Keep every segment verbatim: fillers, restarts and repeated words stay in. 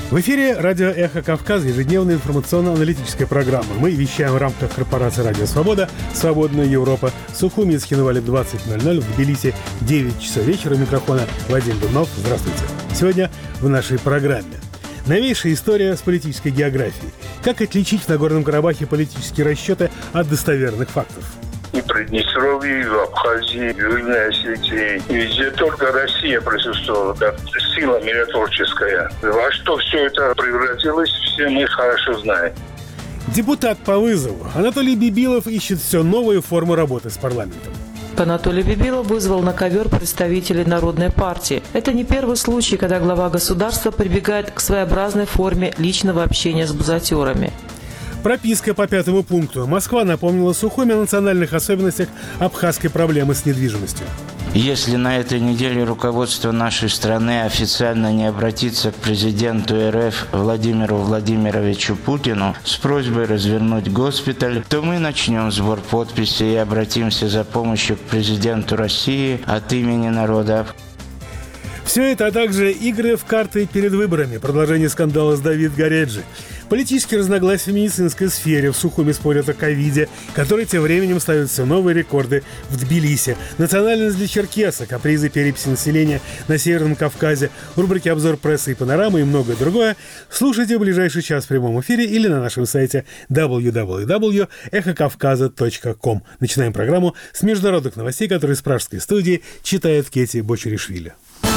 В эфире радио «Эхо Кавказа», ежедневная информационно-аналитическая программа. Мы вещаем в рамках корпорации «Радио Свобода», «Свободная Европа», Сухуми из Хинвали двадцать ноль ноль, в Тбилиси девять часов вечера. У микрофона Вадим Дубнов. Здравствуйте. Сегодня в нашей программе новейшая история с политической географией. Как отличить в Нагорном Карабахе политические расчеты от достоверных фактов? И в Приднестровье, и в Абхазии, и в Южной Осетии. И везде только Россия присутствовала как сила миротворческая. Во что все это превратилось, все мы хорошо знаем. Депутат по вызову Анатолий Бибилов ищет все новые формы работы с парламентом. Анатолий Бибилов вызвал на ковер представителей Народной партии. Это не первый случай, когда глава государства прибегает к своеобразной форме личного общения с бузатерами. Прописка по пятому пункту. Москва напомнила Сухуми о национальных особенностях абхазской проблемы с недвижимостью. Если на этой неделе руководство нашей страны официально не обратится к президенту РФ Владимиру Владимировичу Путину с просьбой развернуть госпиталь, то мы начнем сбор подписей и обратимся за помощью к президенту России от имени народа. Все это, а также игры в карты перед выборами, продолжение скандала с Давид Гареджи, политические разногласия в медицинской сфере, в Сухуми спорят о ковиде, который тем временем ставит все новые рекорды в Тбилиси, национальность для черкеса, капризы переписи населения на Северном Кавказе, рубрики «Обзор прессы и панорамы» и многое другое слушайте в ближайший час в прямом эфире или на нашем сайте дабл ю дабл ю дабл ю точка эхо кавказа точка ком. Начинаем программу с международных новостей, которые из пражской студии читает Кети Бочеришвили.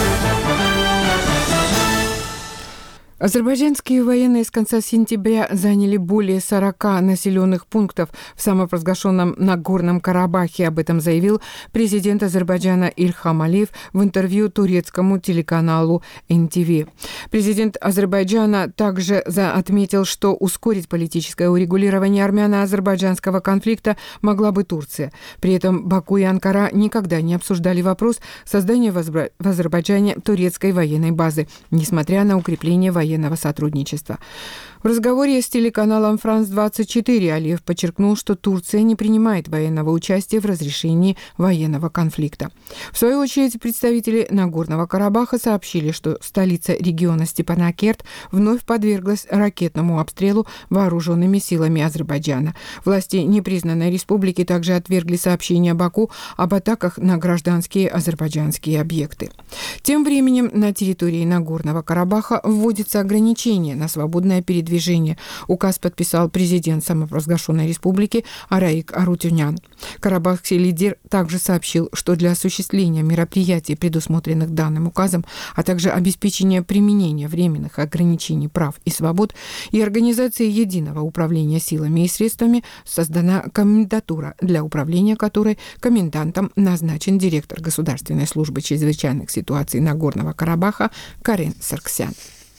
Азербайджанские военные с конца сентября заняли более сорока населенных пунктов в самопровозглашенном Нагорном Карабахе. Об этом заявил президент Азербайджана Ильхам Алиев в интервью турецкому телеканалу эн ти ви. Президент Азербайджана также отметил, что ускорить политическое урегулирование армяно-азербайджанского конфликта могла бы Турция. При этом Баку и Анкара никогда не обсуждали вопрос создания в Азербайджане турецкой военной базы, несмотря на укрепление военного военного сотрудничества. В разговоре с телеканалом Франс двадцать четыре Алиев подчеркнул, что Турция не принимает военного участия в разрешении военного конфликта. В свою очередь, представители Нагорного Карабаха сообщили, что столица региона Степанакерт вновь подверглась ракетному обстрелу вооруженными силами Азербайджана. Власти непризнанной республики также отвергли сообщения Баку об атаках на гражданские азербайджанские объекты. Тем временем на территории Нагорного Карабаха вводится ограничение на свободное передвижение. Указ подписал президент самопровозглашенной республики Араик Арутюнян. Карабахский лидер также сообщил, что для осуществления мероприятий, предусмотренных данным указом, а также обеспечения применения временных ограничений прав и свобод и организации единого управления силами и средствами, создана комендатура, для управления которой комендантом назначен директор Государственной службы чрезвычайных ситуаций Нагорного Карабаха Карен Сарксян.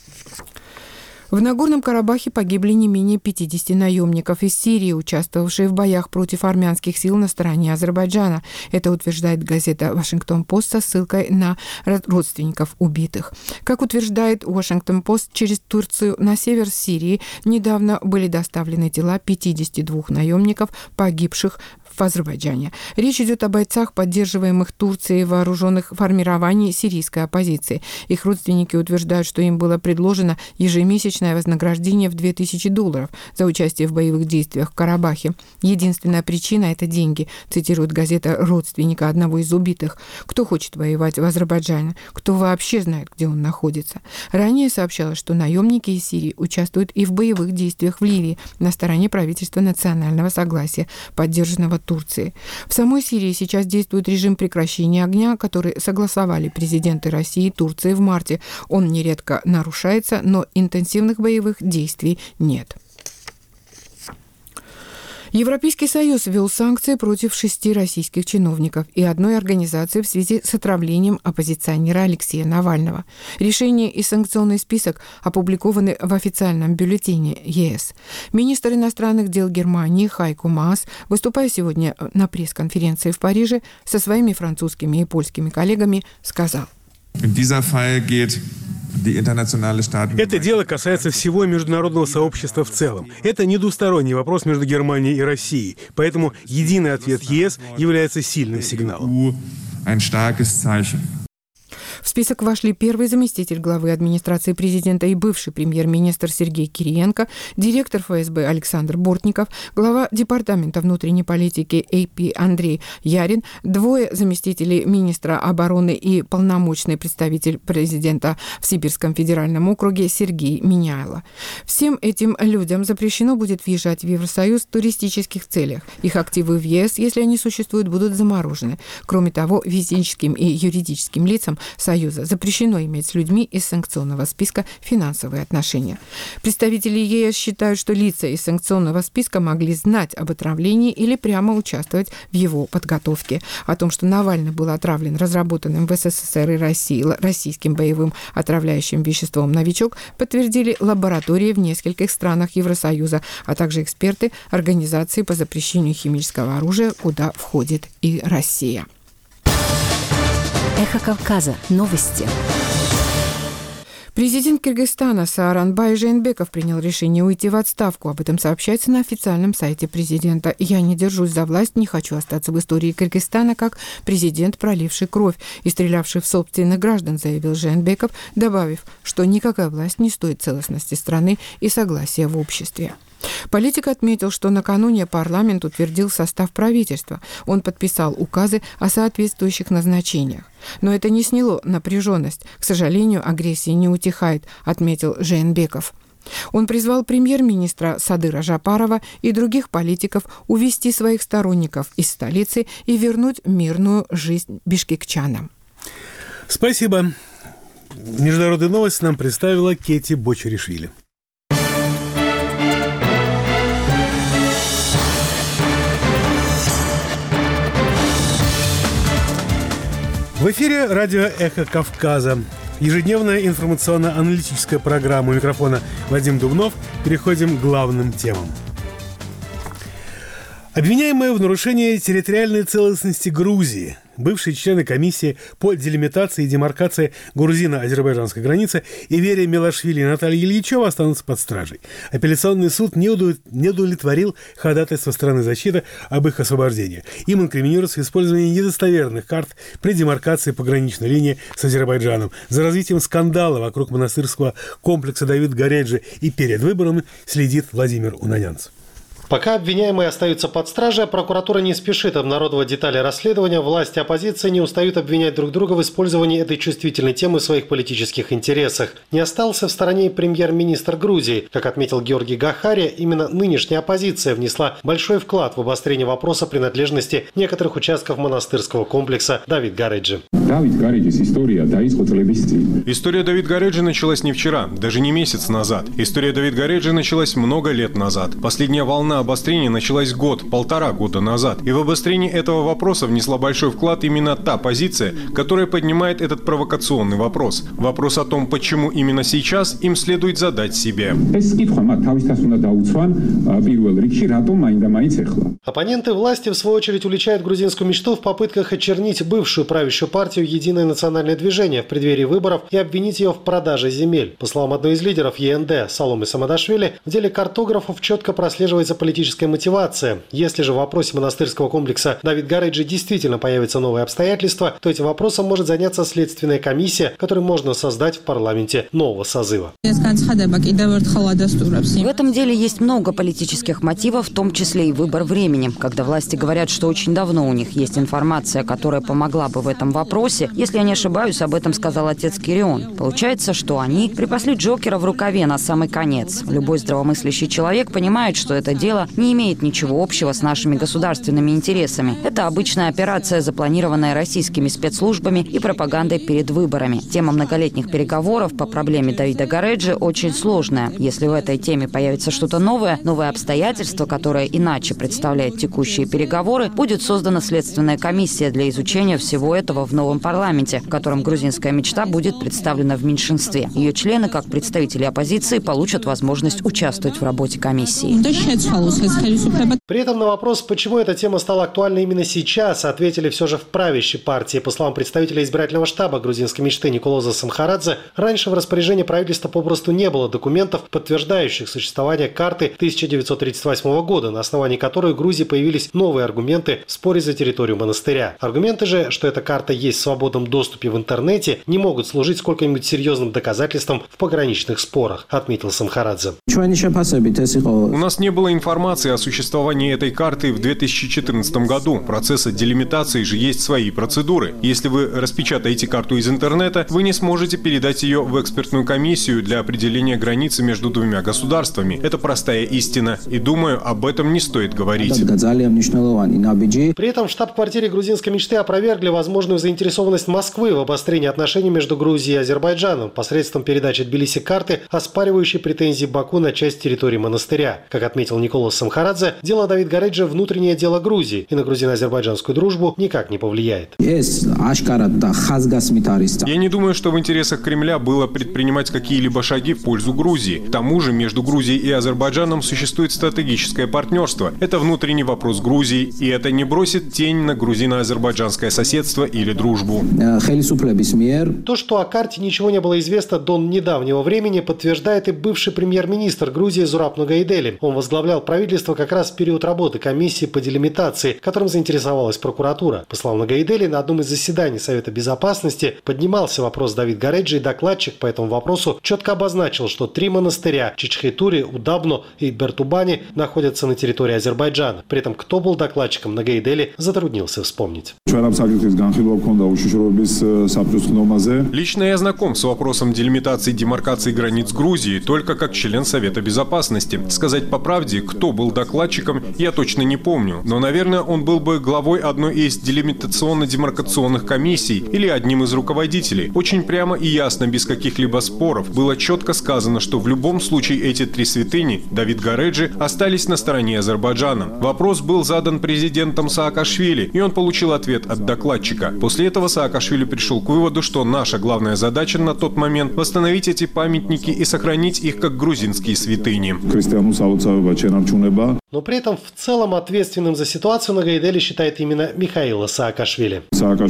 В Нагорном Карабахе погибли не менее пятидесяти наемников из Сирии, участвовавшие в боях против армянских сил на стороне Азербайджана. Это утверждает газета «Вашингтон-Пост» со ссылкой на родственников убитых. Как утверждает «Вашингтон-Пост», через Турцию на север Сирии недавно были доставлены тела пятидесяти двух наемников, погибших в Азербайджане. Речь идет о бойцах, поддерживаемых Турцией вооруженных формирований сирийской оппозиции. Их родственники утверждают, что им было предложено ежемесячное вознаграждение в две тысячи долларов за участие в боевых действиях в Карабахе. Единственная причина – это деньги, цитирует газета родственника одного из убитых. Кто хочет воевать в Азербайджане? Кто вообще знает, где он находится? Ранее сообщалось, что наемники из Сирии участвуют и в боевых действиях в Ливии на стороне правительства национального согласия, поддержанного Турции. В самой Сирии сейчас действует режим прекращения огня, который согласовали президенты России и Турции в марте. Он нередко нарушается, но интенсивных боевых действий нет. Европейский Союз ввел санкции против шести российских чиновников и одной организации в связи с отравлением оппозиционера Алексея Навального. Решение и санкционный список опубликованы в официальном бюллетене ЕС. Министр иностранных дел Германии Хайко Маас, выступая сегодня на пресс-конференции в Париже со своими французскими и польскими коллегами, сказал: Это дело касается всего международного сообщества в целом. Это не двусторонний вопрос между Германией и Россией. Поэтому единый ответ ЕС является сильным сигналом. В список вошли первый заместитель главы администрации президента и бывший премьер-министр Сергей Кириенко, директор эф эс бэ Александр Бортников, глава департамента внутренней политики эй пи Андрей Ярин, двое заместителей министра обороны и полномочный представитель президента в Сибирском федеральном округе Сергей Миняйло. Всем этим людям запрещено будет въезжать в Евросоюз в туристических целях. Их активы в е эс, если они существуют, будут заморожены. Кроме того, физическим и юридическим лицам Союза запрещено иметь с людьми из санкционного списка финансовые отношения. Представители е эс считают, что лица из санкционного списка могли знать об отравлении или прямо участвовать в его подготовке. О том, что Навальный был отравлен разработанным в эс эс эс эр и России российским боевым отравляющим веществом «Новичок», подтвердили лаборатории в нескольких странах Евросоюза, а также эксперты Организации по запрещению химического оружия, куда входит и Россия. Эхо Кавказа. Новости. Президент Кыргызстана Сооронбай Жээнбеков принял решение уйти в отставку. Об этом сообщается на официальном сайте президента. «Я не держусь за власть, не хочу остаться в истории Кыргызстана как президент, проливший кровь и стрелявший в собственных граждан», заявил Жээнбеков, добавив, что никакая власть не стоит целостности страны и согласия в обществе. Политик отметил, что накануне парламент утвердил состав правительства. Он подписал указы о соответствующих назначениях. Но это не сняло напряженность. К сожалению, агрессия не утихает, отметил Жээнбеков. Он призвал премьер-министра Садыра Жапарова и других политиков увести своих сторонников из столицы и вернуть мирную жизнь бишкекчанам. Спасибо. Международные новости нам представила Кети Бочаришвили. В эфире радио «Эхо Кавказа». Ежедневная информационно-аналитическая программа. У микрофона Вадим Дубнов. Переходим к главным темам. Обвиняемые в нарушении территориальной целостности Грузии, бывшие члены комиссии по делимитации и демаркации грузино-азербайджанской границы Иверия Мелашвили и Наталья Ильичева останутся под стражей. Апелляционный суд не удовлетворил ходатайство стороны защиты об их освобождении. Им инкриминируется использование недостоверных карт при демаркации пограничной линии с Азербайджаном. За развитием скандала вокруг монастырского комплекса Давид Гореджи и перед выборами следит Владимир Унанянц. Пока обвиняемые остаются под стражей, прокуратура не спешит обнародовать детали расследования, власти и оппозиция не устают обвинять друг друга в использовании этой чувствительной темы в своих политических интересах. Не остался в стороне и премьер-министр Грузии. Как отметил Георгий Гахария, именно нынешняя оппозиция внесла большой вклад в обострение вопроса принадлежности некоторых участков монастырского комплекса Давид Гореджи. История Давид Гореджи началась не вчера, даже не месяц назад. История Давид Гореджи началась много лет назад. Последняя волна обострения началась год, полтора года назад. И в обострение этого вопроса внесла большой вклад именно та позиция, которая поднимает этот провокационный вопрос. Вопрос о том, почему именно сейчас, им следует задать себе. Оппоненты власти, в свою очередь, уличают грузинскую мечту в попытках очернить бывшую правящую партию «Единое национальное движение» в преддверии выборов и обвинить ее в продаже земель. По словам одной из лидеров е эн дэ Саломы Самадашвили, в деле картографов четко прослеживается политическая мотивация. Если же в вопросе монастырского комплекса Давид Гореджи действительно появятся новые обстоятельства, то этим вопросом может заняться следственная комиссия, которую можно создать в парламенте нового созыва. В этом деле есть много политических мотивов, в том числе и выбор времени. Когда власти говорят, что очень давно у них есть информация, которая помогла бы в этом вопросе, если я не ошибаюсь, об этом сказал отец Кирион. Получается, что они припасли Джокера в рукаве на самый конец. Любой здравомыслящий человек понимает, что это дело не имеет ничего общего с нашими государственными интересами. Это обычная операция, запланированная российскими спецслужбами и пропагандой перед выборами. Тема многолетних переговоров по проблеме Давида Гореджи очень сложная. Если в этой теме появится что-то новое, новое обстоятельство, которое иначе представляет текущие переговоры, будет создана следственная комиссия для изучения всего этого в новом парламенте, в котором грузинская мечта будет представлена в меньшинстве. Ее члены, как представители оппозиции, получат возможность участвовать в работе комиссии. При этом на вопрос, почему эта тема стала актуальной именно сейчас, ответили все же в правящей партии. По словам представителя избирательного штаба грузинской мечты Николоза Самхарадзе, раньше в распоряжении правительства попросту не было документов, подтверждающих существование карты тысяча девятьсот тридцать восьмого года, на основании которой в Грузии появились новые аргументы в споре за территорию монастыря. Аргументы же, что эта карта есть в свободном доступе в интернете, не могут служить сколько-нибудь серьезным доказательством в пограничных спорах, отметил Самхарадзе. У нас не было информации о существовании этой карты в две тысячи четырнадцатом году. Процесса делимитации же есть свои процедуры. Если вы распечатаете карту из интернета, вы не сможете передать ее в экспертную комиссию для определения границы между двумя государствами. Это простая истина. И думаю, об этом не стоит говорить. При этом в штаб-квартире грузинской мечты опровергли возможную заинтересованность Москвы в обострении отношений между Грузией и Азербайджаном посредством передачи Тбилиси карты, оспаривающей претензии Баку на часть территории монастыря. Как отметил Николос Самхарадзе, дело Давид Гареджи – внутреннее дело Грузии и на грузино-азербайджанскую дружбу никак не повлияет. Я не думаю, что в интересах Кремля было предпринимать какие-либо шаги в пользу Грузии. К тому же между Грузией и Азербайджаном существует стратегическое партнерство. Это внутренний вопрос Грузии, и это не бросит тень на грузино-азербайджанское соседство или дружбу. То, что о карте ничего не было известно до недавнего времени, подтверждает и бывший премьер-министр Грузии Зураб Ногайдели. Он возглавлял правительство как раз в период работы комиссии по делимитации, которым заинтересовалась прокуратура. По словам Ногайдели, на одном из заседаний Совета Безопасности поднимался вопрос Давид Гареджи, и докладчик по этому вопросу четко обозначил, что три монастыря – Чичхайтури, Удабно и Бертубани – находятся на территории Азербайджана. При этом кто был докладчиком, Ногайдели затруднился вспомнить. Лично я знаком с вопросом делимитации и демаркации границ Грузии только как член Совета Безопасности. Сказать по правде, кто был докладчиком, я точно не помню. Но, наверное, он был бы главой одной из делимитационно-демаркационных комиссий или одним из руководителей. Очень прямо и ясно, без каких-либо споров, было четко сказано, что в любом случае эти три святыни, Давид Гареджи, остались на стороне Азербайджана. Вопрос был задан президентом Саакашвили, и он получил ответ от докладчика. После этого Саакашвили пришел к выводу, что наша главная задача на тот момент – восстановить эти памятники и сохранить их как грузинские святыни. Но при этом в целом ответственным за ситуацию Ногайдели считает именно Михаила Саакашвили.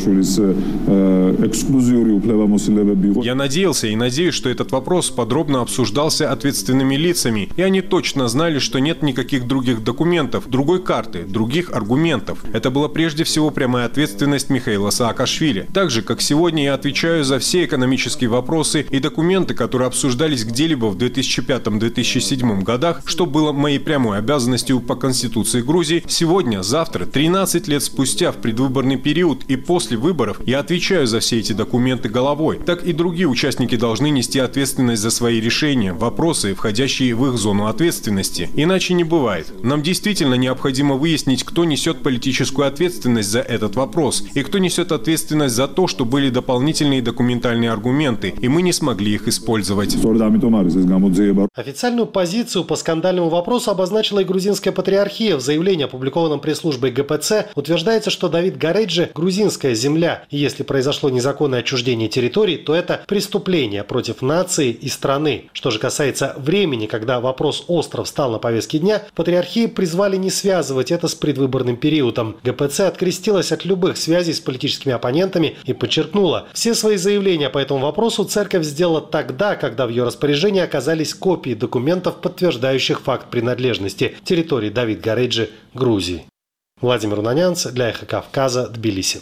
Я надеялся и надеюсь, что этот вопрос подробно обсуждался ответственными лицами, и они точно знали, что нет никаких других документов, другой карты, других аргументов. Это была прежде всего прямая ответственность Михаила Саакашвили. Так же, как сегодня я отвечаю за все экономические вопросы и документы, которые обсуждались где-либо в две тысячи пятом — две тысячи седьмом годах, что было моей прямой обязанностью по Конституции Грузии, сегодня, завтра, тринадцать лет спустя, в предвыборный период и после выборов, я отвечаю за все эти документы головой. Так и другие участники должны нести ответственность за свои решения, вопросы, входящие в их зону ответственности. Иначе не бывает. Нам действительно необходимо выяснить, кто несет политическую ответственность за этот вопрос и кто несет ответственность за то, что были дополнительные документальные аргументы, и мы не смогли их использовать. Официальную позицию по скандальному вопросу обозначила и грузинская патриархия. В заявлении, опубликованном пресс-службой ГПЦ, утверждается, что Давид Гареджи – грузинская земля. И если произошло незаконное отчуждение территорий, то это преступление против нации и страны. Что же касается времени, когда вопрос остро встал на повестке дня, патриархии призвали не связывать это с предвыборным периодом. ГПЦ открестилась от любых связей с политическими оппонентами и подчеркнула, все свои заявления по этому вопросу церковь сделала тогда, когда в ее распоряжении оказались копии документов, подтверждающих факт принадлежности территории Давид Гареджи Грузии. Владимир Унанянц для Эхо Кавказа, Тбилиси.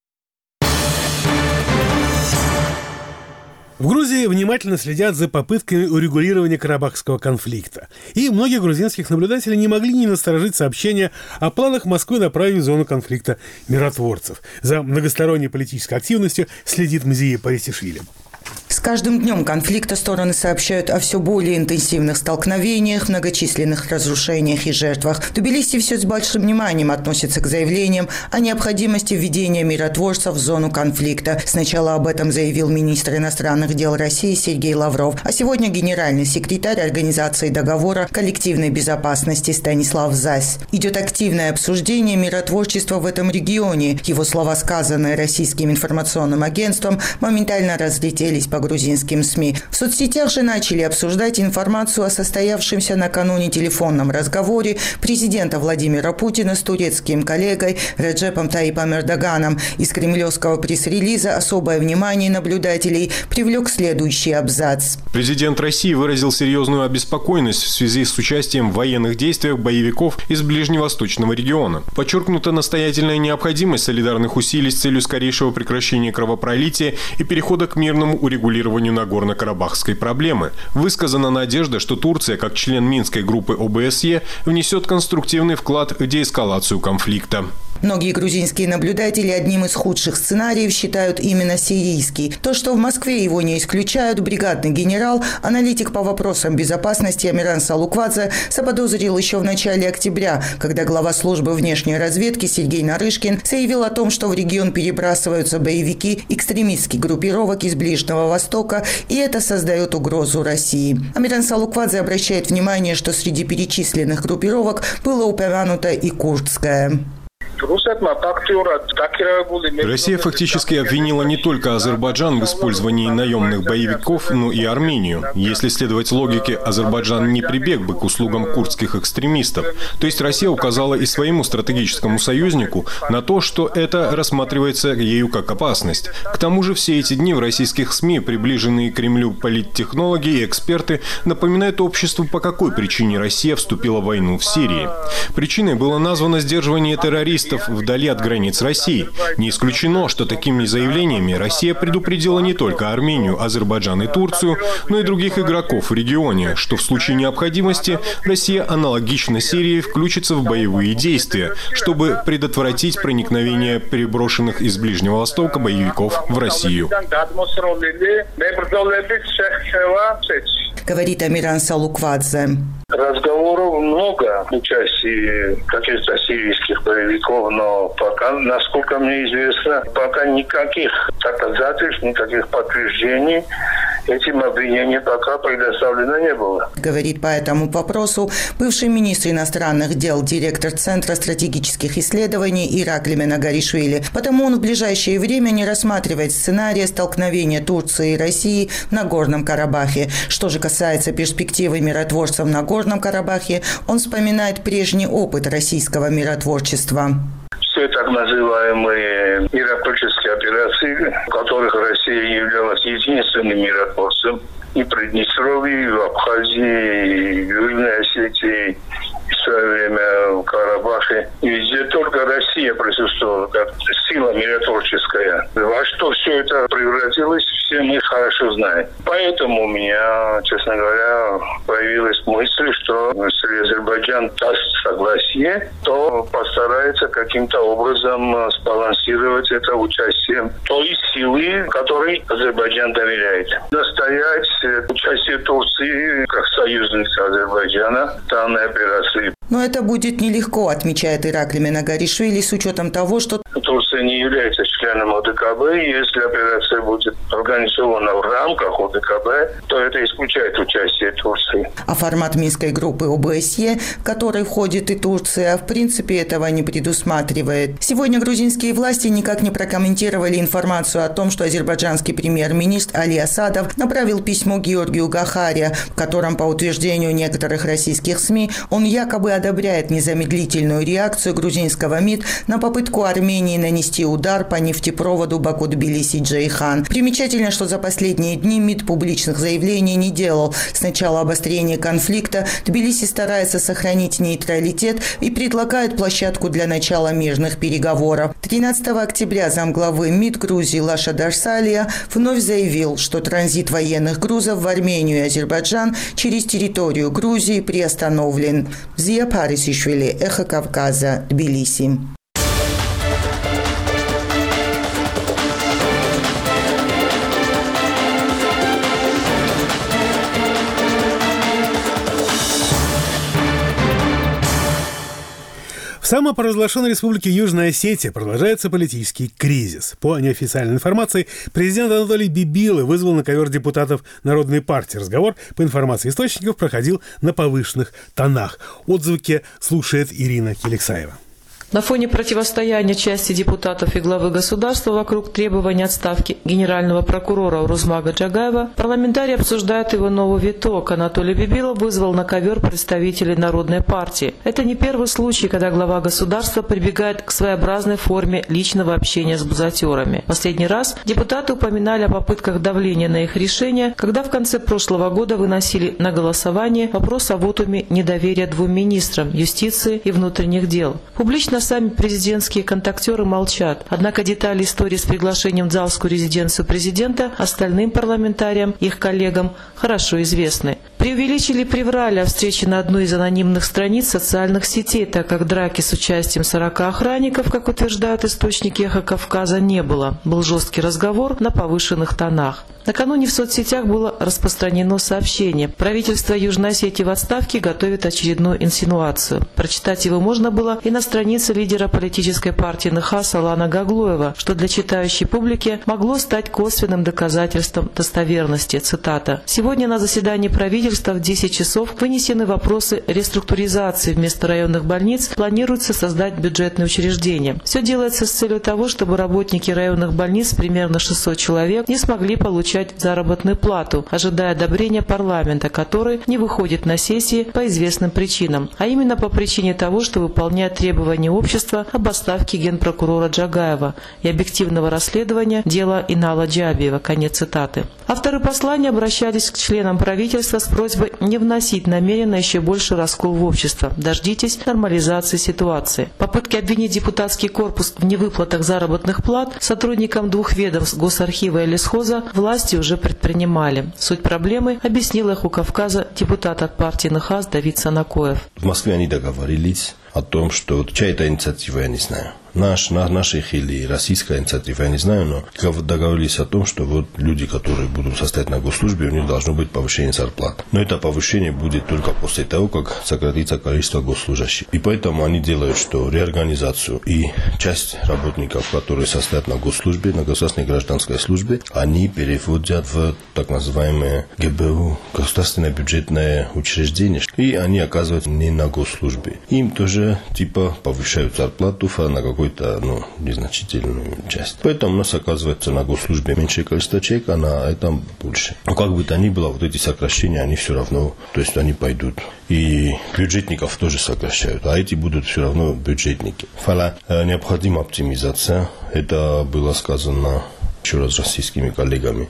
В Грузии внимательно следят за попытками урегулирования карабахского конфликта. И многие грузинских наблюдателей не могли не насторожить сообщения о планах Москвы направить в зону конфликта миротворцев. За многосторонней политической активностью следит Мзия Парисишвили. С каждым днем конфликта стороны сообщают о все более интенсивных столкновениях, многочисленных разрушениях и жертвах. Тбилиси все с большим вниманием относится к заявлениям о необходимости введения миротворцев в зону конфликта. Сначала об этом заявил министр иностранных дел России Сергей Лавров, а сегодня генеральный секретарь Организации договора коллективной безопасности Станислав Зась. Идет активное обсуждение миротворчества в этом регионе. Его слова, сказанные российским информационным агентством, моментально разлетелись по грузинским СМИ. В соцсетях же начали обсуждать информацию о состоявшемся накануне телефонном разговоре президента Владимира Путина с турецким коллегой Реджепом Таипом Эрдоганом. Из кремлевского пресс-релиза особое внимание наблюдателей привлек следующий абзац. Президент России выразил серьезную обеспокоенность в связи с участием в военных действиях боевиков из ближневосточного региона. Подчеркнута настоятельная необходимость солидарных усилий с целью скорейшего прекращения кровопролития и перехода к мирному урегулированию Нагорно-Карабахской проблемы. Высказана надежда, что Турция, как член Минской группы О Бэ Эс Е, внесет конструктивный вклад в деэскалацию конфликта. Многие грузинские наблюдатели одним из худших сценариев считают именно сирийский. То, что в Москве его не исключают, бригадный генерал, аналитик по вопросам безопасности Амиран Салуквадзе заподозрил еще в начале октября, когда глава службы внешней разведки Сергей Нарышкин заявил о том, что в регион перебрасываются боевики экстремистских группировок из Ближнего Востока, и это создает угрозу России. Амиран Салуквадзе обращает внимание, что среди перечисленных группировок было упомянуто и курдская. Россия фактически обвинила не только Азербайджан в использовании наемных боевиков, но и Армению. Если следовать логике, Азербайджан не прибег бы к услугам курдских экстремистов. То есть Россия указала и своему стратегическому союзнику на то, что это рассматривается ею как опасность. К тому же все эти дни в российских СМИ приближенные к Кремлю политтехнологи и эксперты напоминают обществу, по какой причине Россия вступила в войну в Сирии. Причиной было названо сдерживание террористов вдали от границ России. Не исключено, что такими заявлениями Россия предупредила не только Армению, Азербайджан и Турцию, но и других игроков в регионе, что в случае необходимости Россия аналогично Сирии включится в боевые действия, чтобы предотвратить проникновение переброшенных из Ближнего Востока боевиков в Россию. Говорит Амиран Салуквадзе. Разговоров много участия каких-то сирийских боевиков, но пока, насколько мне известно, пока никаких доказательств, никаких подтверждений этим обвинениям пока предоставлено не было. Говорит по этому вопросу бывший министр иностранных дел, директор Центра стратегических исследований Ираклий Менагаришвили. Потому он в ближайшее время не рассматривает сценария столкновения Турции и России в Нагорном Карабахе. Что же касается перспективы миротворцев в Нагорном Карабахе, он вспоминает прежний опыт российского миротворчества. Все так называемые миротворческие операции, в которых Россия являлась единственным миротворцем и в Приднестровье, и в Абхазии, и в Южной Осетии, и в свое время в Карабахе. И везде только Россия присутствовала как сила миротворческая. Во что все это превратилось, все мы хорошо знаем. Поэтому у меня, честно говоря, появилась мысль, что если Азербайджан даст согласие, то постарается каким-то образом сбалансировать это участие той силы, которой Азербайджан доверяет. Настоять участие Турции как союзника Азербайджана в данной операции. Но это будет нелегко, отмечает Ираклий Менагаришвили, с учетом того, что Турция не является членом О Дэ Ка Бэ. Если операция будет организована в рамках О Дэ Ка Бэ, то это исключает участие Турции. А формат Минской группы О Бэ Эс Е, в который входит и Турция, в принципе этого не предусматривает. Сегодня грузинские власти никак не прокомментировали информацию о том, что азербайджанский премьер-министр Али Асадов направил письмо Георгию Гахария, в котором, по утверждению некоторых российских СМИ, он якобы одобряет незамедлительную реакцию грузинского МИД на попытку Армении нанести удар по нефтепроводу Баку-Тбилиси-Джейхан. Примечательно, что за последние дни МИД публичных заявлений не делал. С начала обострения конфликта Тбилиси старается сохранить нейтралитет и предлагает площадку для начала мирных переговоров. тринадцатого октября замглавы МИД Грузии Лаша Дарсалия вновь заявил, что транзит военных грузов в Армению и Азербайджан через территорию Грузии приостановлен. Зия Парисишвили, Эхо Кавказа, Тбилиси. В самопровозглашенной республике Южная Осетия продолжается политический кризис. По неофициальной информации, президент Анатолий Бибилы вызвал на ковер депутатов Народной партии. Разговор, по информации источников, проходил на повышенных тонах. Отзвуки слушает Ирина Келексаева. На фоне противостояния части депутатов и главы государства вокруг требования отставки генерального прокурора Урузмага Джагаева, парламентарии обсуждают его новый виток. Анатолий Бибилов вызвал на ковер представителей Народной партии. Это не первый случай, когда глава государства прибегает к своеобразной форме личного общения с бузатерами. Последний раз депутаты упоминали о попытках давления на их решения, когда в конце прошлого года выносили на голосование вопрос о вотуме недоверия двум министрам – юстиции и внутренних дел. Публично сами президентские контактеры молчат. Однако детали истории с приглашением в залскую резиденцию президента остальным парламентариям, их коллегам, хорошо известны. Преувеличили и приврали о встрече на одной из анонимных страниц социальных сетей, так как драки с участием сорока охранников, как утверждают источники «Эхо Кавказа», не было. Был жесткий разговор на повышенных тонах. Накануне в соцсетях было распространено сообщение. Правительство Южной Осетии в отставке готовит очередную инсинуацию. Прочитать его можно было и на странице лидера политической партии НХ Салана Гаглоева, что для читающей публики могло стать косвенным доказательством достоверности. Цитата. «Сегодня на заседании правительства в десять часов вынесены вопросы реструктуризации. Вместо районных больниц планируется создать бюджетные учреждения. Все делается с целью того, чтобы работники районных больниц, примерно шестьсот человек, не смогли получить заработную плату, ожидая одобрения парламента, который не выходит на сессии по известным причинам, а именно по причине того, что выполняет требования общества об отставке генпрокурора Джагаева и объективного расследования дела Инала Джабиева». Конец цитаты. Авторы послания обращались к членам правительства с просьбой не вносить намеренно еще больше раскол в общество. Дождитесь нормализации ситуации. Попытки обвинить депутатский корпус в невыплатах заработных плат сотрудникам двух ведомств Госархива и лесхоза власти уже предпринимали. Суть проблемы объяснил «Эху Кавказа» депутат от партии НХАС Давид Санакоев. В Москве они договорились о том, что вот чья-то инициатива, я не знаю. Наш, на, наших или российская инициатива, я не знаю, но договорились о том, что вот люди, которые будут состоять на госслужбе, у них должно быть повышение зарплат. Но это повышение будет только после того, как сократится количество госслужащих. И поэтому они делают, что реорганизацию и часть работников, которые состоят на госслужбе, на государственной гражданской службе, они переводят в так называемое ГБУ, государственное бюджетное учреждение, и они оказываются не на госслужбе. Им тоже типа повышают зарплату на какой какую-то ну, незначительную часть. Поэтому у нас оказывается на госслужбе меньшее количество человек, а на этом больше. Но как бы то ни было, вот эти сокращения, они все равно, то есть они пойдут. И бюджетников тоже сокращают, а эти будут все равно бюджетники. Фала, необходима оптимизация, это было сказано еще раз российскими коллегами.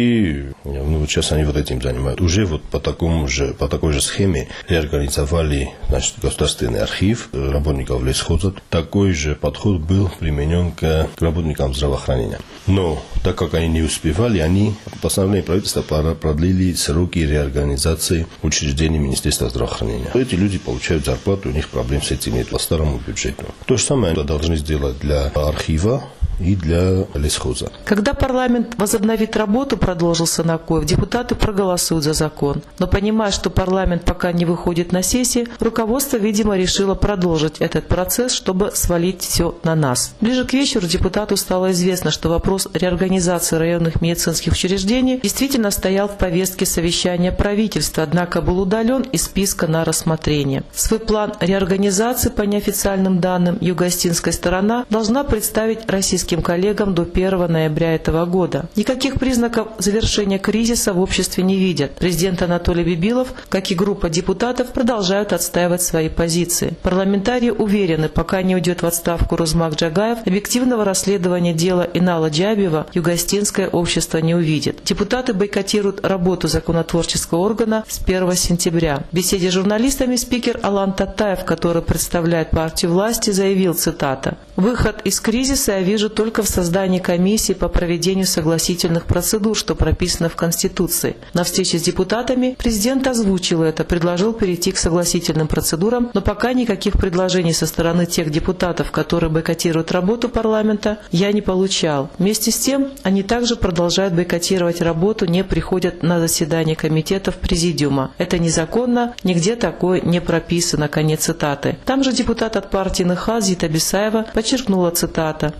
И ну, вот сейчас они вот этим занимаются. Уже вот по, такому же, по такой же схеме реорганизовали значит, государственный архив работников лесхоза. Такой же подход был применен к работникам здравоохранения. Но так как они не успевали, они постановление правительства продлили сроки реорганизации учреждений Министерства здравоохранения. Эти люди получают зарплату, у них проблем с этим нет по старому бюджету. То же самое должны сделать для архива и для лесхоза. Когда парламент возобновит работу, продолжил Санакоев, депутаты проголосуют за закон. Но понимая, что парламент пока не выходит на сессии, руководство, видимо, решило продолжить этот процесс, чтобы свалить все на нас. Ближе к вечеру депутату стало известно, что вопрос реорганизации районных медицинских учреждений действительно стоял в повестке совещания правительства, однако был удален из списка на рассмотрение. Свой план реорганизации, по неофициальным данным, юго-осетинская сторона должна представить российским коллегам до первого ноября этого года. Никаких признаков завершения кризиса в обществе не видят. Президент Анатолий Бибилов, как и группа депутатов, продолжают отстаивать свои позиции. Парламентарии уверены, пока не уйдет в отставку Урузмаг Джагаев, объективного расследования дела Инала Джабиева юго-осетинское общество не увидит. Депутаты бойкотируют работу законотворческого органа с первого сентября. В беседе с журналистами спикер Алан Татаев, который представляет партию власти, заявил, цитата, «Выход из кризиса я вижу только в создании комиссии по проведению согласительных процедур, что прописано в Конституции. На встрече с депутатами президент озвучил это, предложил перейти к согласительным процедурам, но пока никаких предложений со стороны тех депутатов, которые бойкотируют работу парламента, я не получал. Вместе с тем, они также продолжают бойкотировать работу, не приходят на заседание комитетов президиума. Это незаконно, нигде такое не прописано». Конец цитаты. Там же депутат от партии НХАС Зита Бесаева подчеркнула, цитата, «Ответственность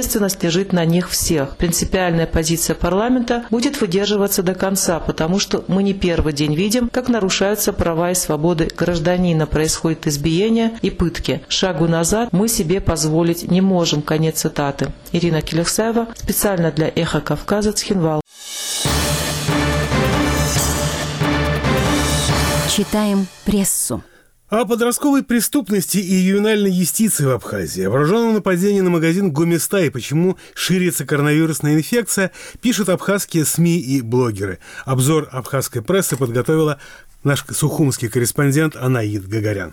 ответственность лежит на них всех. Принципиальная позиция парламента будет выдерживаться до конца, потому что мы не первый день видим, как нарушаются права и свободы гражданина, происходит избиение и пытки. Шагу назад мы себе позволить не можем. Конец цитаты. Ирина Келексаева, специально для «Эхо Кавказа», Цхинвал. Читаем прессу. О подростковой преступности и ювенальной юстиции в Абхазии, о вооруженном нападении на магазин «Гоместа» и почему ширится коронавирусная инфекция, пишут абхазские СМИ и блогеры. Обзор абхазской прессы подготовила наш сухумский корреспондент Анаид Гагарян.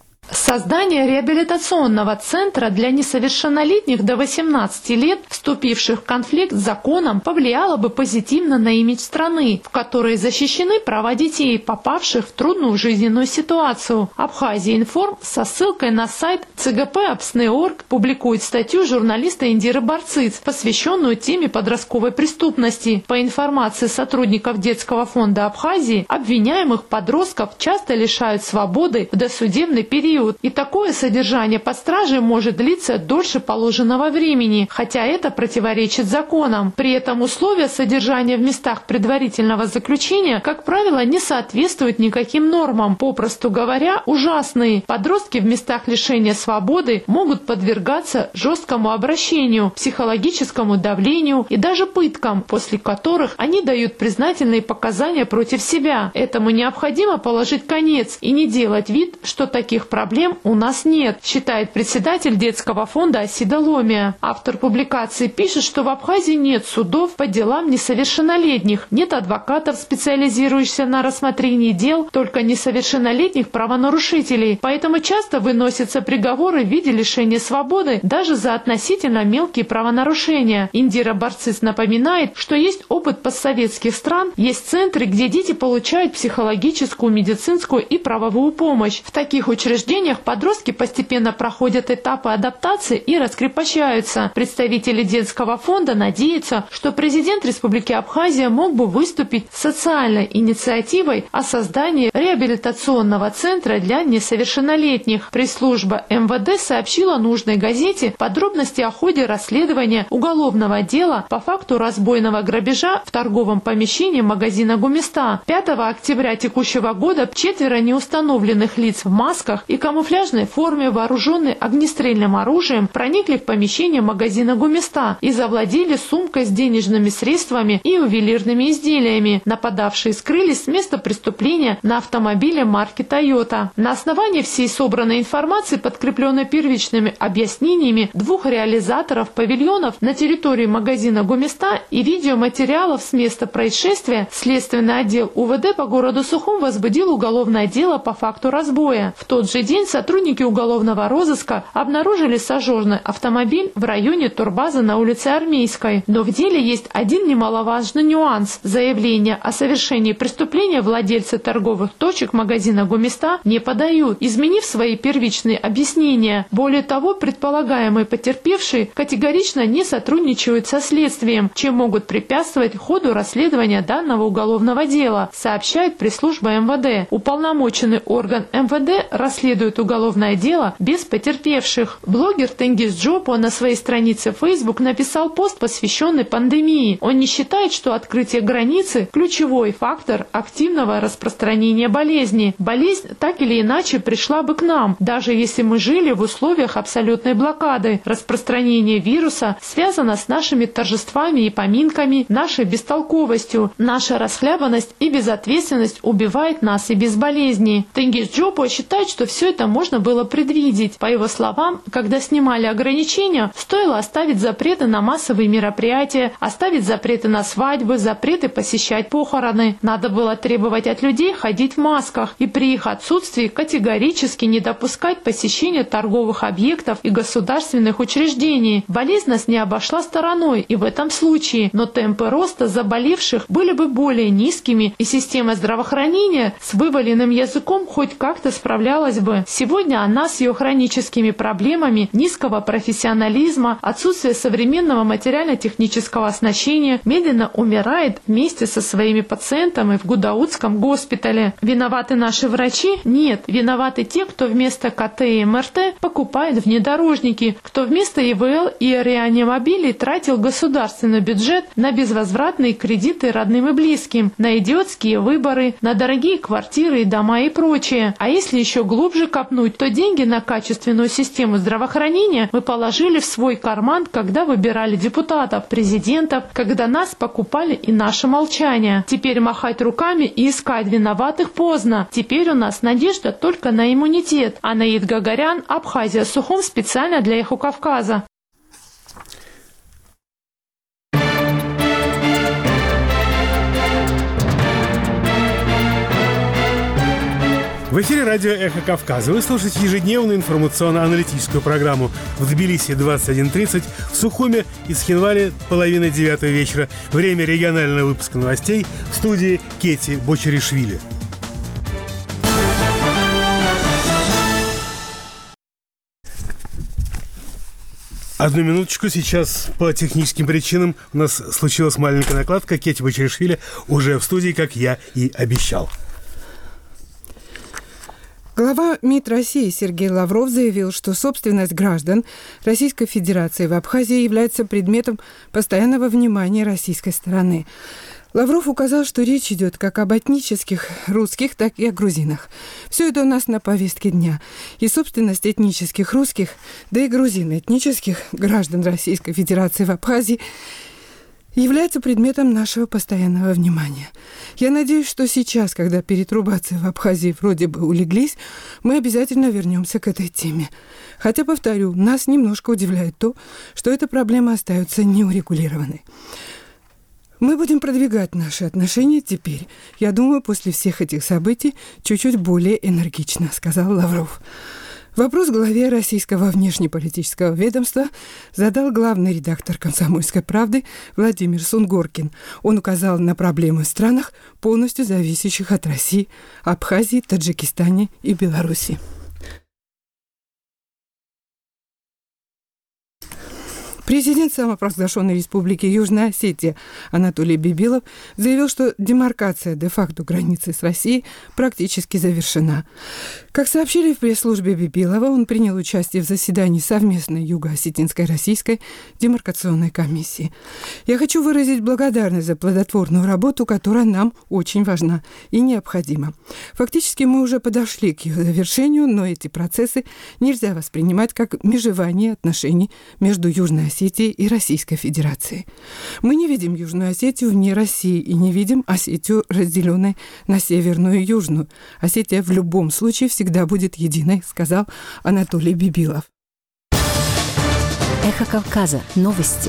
Создание реабилитационного центра для несовершеннолетних до восемнадцати лет, вступивших в конфликт с законом, повлияло бы позитивно на имидж страны, в которой защищены права детей, попавших в трудную жизненную ситуацию. Абхазия Информ со ссылкой на сайт ЦГП Апсны точка орг публикует статью журналиста Индиры Барциц, посвященную теме подростковой преступности. По информации сотрудников детского фонда Абхазии, обвиняемых подростков часто лишают свободы в досудебный период. И такое содержание под стражей может длиться дольше положенного времени, хотя это противоречит законам. При этом условия содержания в местах предварительного заключения, как правило, не соответствуют никаким нормам. Попросту говоря, ужасные. Подростки в местах лишения свободы могут подвергаться жесткому обращению, психологическому давлению и даже пыткам, после которых они дают признательные показания против себя. Этому необходимо положить конец и не делать вид, что таких проблем Проблем у нас нет, считает председатель детского фонда Асида Ломия. Автор публикации пишет, что в Абхазии нет судов по делам несовершеннолетних, нет адвокатов, специализирующихся на рассмотрении дел только несовершеннолетних правонарушителей, поэтому часто выносятся приговоры в виде лишения свободы даже за относительно мелкие правонарушения. Индира Барциц напоминает, что есть опыт постсоветских стран, есть центры, где дети получают психологическую, медицинскую и правовую помощь. В таких учреждениях подростки постепенно проходят этапы адаптации и раскрепощаются. Представители детского фонда надеются, что президент Республики Абхазия мог бы выступить с социальной инициативой о создании реабилитационного центра для несовершеннолетних. Пресс-служба эм вэ дэ сообщила нужной газете подробности о ходе расследования уголовного дела по факту разбойного грабежа в торговом помещении магазина «Гоместа». пятого октября текущего года четверо неустановленных лиц в масках и камуфляжной форме, вооруженные огнестрельным оружием, проникли в помещение магазина «Гоместа» и завладели сумкой с денежными средствами и ювелирными изделиями. Нападавшие скрылись с места преступления на автомобиле марки «Тойота». На основании всей собранной информации, подкрепленной первичными объяснениями двух реализаторов павильонов на территории магазина «Гоместа» и видеоматериалов с места происшествия, следственный отдел у вэ дэ по городу Сухум возбудил уголовное дело по факту разбоя. В тот же день сотрудники уголовного розыска обнаружили сожженный автомобиль в районе турбазы на улице Армейской. Но в деле есть один немаловажный нюанс. Заявление о совершении преступления владельцы торговых точек магазина «Гоместа» не подают, изменив свои первичные объяснения. Более того, предполагаемые потерпевшие категорично не сотрудничают со следствием, чем могут препятствовать ходу расследования данного уголовного дела, сообщает пресс-служба эм вэ дэ. Уполномоченный орган эм вэ дэ расследует уголовное дело без потерпевших. Блогер Тенгиз Джопо на своей странице Facebook написал пост, посвященный пандемии. Он не считает, что открытие границы – ключевой фактор активного распространения болезни. Болезнь так или иначе пришла бы к нам, даже если мы жили в условиях абсолютной блокады. Распространение вируса связано с нашими торжествами и поминками, нашей бестолковостью. Наша расхлябанность и безответственность убивает нас и без болезни. Тенгиз Джопо считает, что все это можно было предвидеть. По его словам, когда снимали ограничения, стоило оставить запреты на массовые мероприятия, оставить запреты на свадьбы, запреты посещать похороны. Надо было требовать от людей ходить в масках и при их отсутствии категорически не допускать посещения торговых объектов и государственных учреждений. Болезнь нас не обошла стороной и в этом случае, но темпы роста заболевших были бы более низкими, и система здравоохранения с вываленным языком хоть как-то справлялась бы. Европы. Сегодня она с ее хроническими проблемами низкого профессионализма, отсутствия современного материально-технического оснащения медленно умирает вместе со своими пациентами в Гудаутском госпитале. Виноваты наши врачи? Нет. Виноваты те, кто вместо КТ и МРТ покупает внедорожники, кто вместо ИВЛ и реанимобилей тратил государственный бюджет на безвозвратные кредиты родным и близким, на идиотские выборы, на дорогие квартиры и дома и прочее. А если еще глубже копнуть, то деньги на качественную систему здравоохранения мы положили в свой карман, когда выбирали депутатов, президентов, когда нас покупали и наше молчание. Теперь махать руками и искать виноватых поздно. Теперь у нас надежда только на иммунитет. Анаид Гагарян, Абхазия, Сухум, специально для Эхо Кавказа. В эфире радио «Эхо Кавказа». Вы слушаете ежедневную информационно-аналитическую программу в Тбилиси двадцать один тридцать, в Сухуме и Схинвале половина девятого вечера. Время регионального выпуска новостей в студии Кети Бочаришвили. Одну минуточку, сейчас по техническим причинам у нас случилась маленькая накладка. Кети Бочаришвили уже в студии, как я и обещал. Глава МИД России Сергей Лавров заявил, что собственность граждан Российской Федерации в Абхазии является предметом постоянного внимания российской стороны. Лавров указал, что речь идет как об этнических русских, так и о грузинах. Все это у нас на повестке дня. И собственность этнических русских, да и грузин этнических граждан Российской Федерации в Абхазии является предметом нашего постоянного внимания. Я надеюсь, что сейчас, когда перетрубации в Абхазии вроде бы улеглись, мы обязательно вернемся к этой теме. Хотя, повторю, нас немножко удивляет то, что эта проблема остается неурегулированной. Мы будем продвигать наши отношения теперь, я думаю, после всех этих событий чуть-чуть более энергично, сказал Лавров. Вопрос главе российского внешнеполитического ведомства задал главный редактор «Комсомольской правды» Владимир Сунгоркин. Он указал на проблемы в странах, полностью зависящих от России, Абхазии, Таджикистане и Беларуси. Президент самопровозглашенной республики Южная Осетия Анатолий Бибилов заявил, что демаркация де-факто границы с Россией практически завершена. Как сообщили в пресс-службе Бибилова, он принял участие в заседании совместной Юго-Осетинской российской демаркационной комиссии. Я хочу выразить благодарность за плодотворную работу, которая нам очень важна и необходима. Фактически мы уже подошли к ее завершению, но эти процессы нельзя воспринимать как межевание отношений между Южной Осетией и Российской Федерацией. Мы не видим Южную Осетию вне России и не видим Осетию, разделенной на Северную и Южную. Осетия в любом случае всегда будет единой, сказал Анатолий Бибилов. Эхо Кавказа. Новости.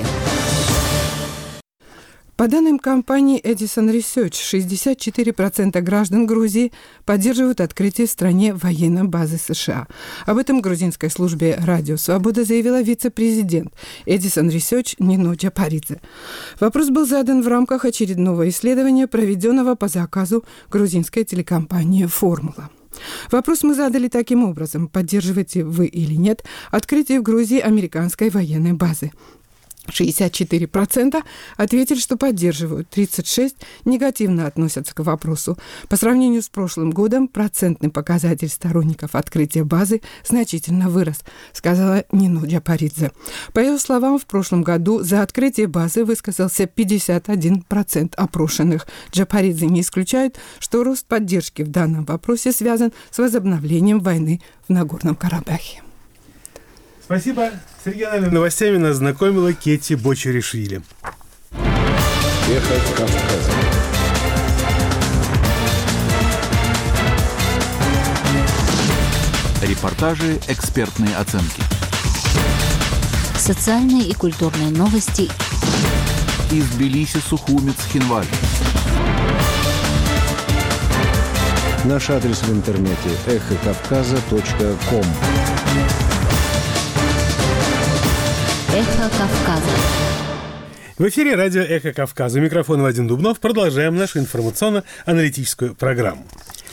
По данным компании Edison Research, шестьдесят четыре процента граждан Грузии поддерживают открытие в стране военной базы США. Об этом грузинской службе «Радио Свобода» заявила вице-президент Edison Research Нино Джапаридзе. Вопрос был задан в рамках очередного исследования, проведенного по заказу грузинской телекомпании «Формула». Вопрос мы задали таким образом: поддерживаете вы или нет открытие в Грузии американской военной базы? шестьдесят четыре процента ответили, что поддерживают, тридцать шесть процентов негативно относятся к вопросу. По сравнению с прошлым годом процентный показатель сторонников открытия базы значительно вырос, сказала Нино Джапаридзе. По ее словам, в прошлом году за открытие базы высказался пятьдесят один процент опрошенных. Джапаридзе не исключает, что рост поддержки в данном вопросе связан с возобновлением войны в Нагорном Карабахе. Спасибо. С региональными новостями нас знакомила Кети Бочаришвили. Эхо Кавказа. Репортажи, экспертные оценки. Социальные и культурные новости. Из Тбилиси, Сухуми, Цхинваль. Наш адрес в интернете эхо кавказа точка ком. Эхо Кавказа. В эфире радио «Эхо Кавказа». У микрофона Вадим Дубнов. Продолжаем нашу информационно-аналитическую программу.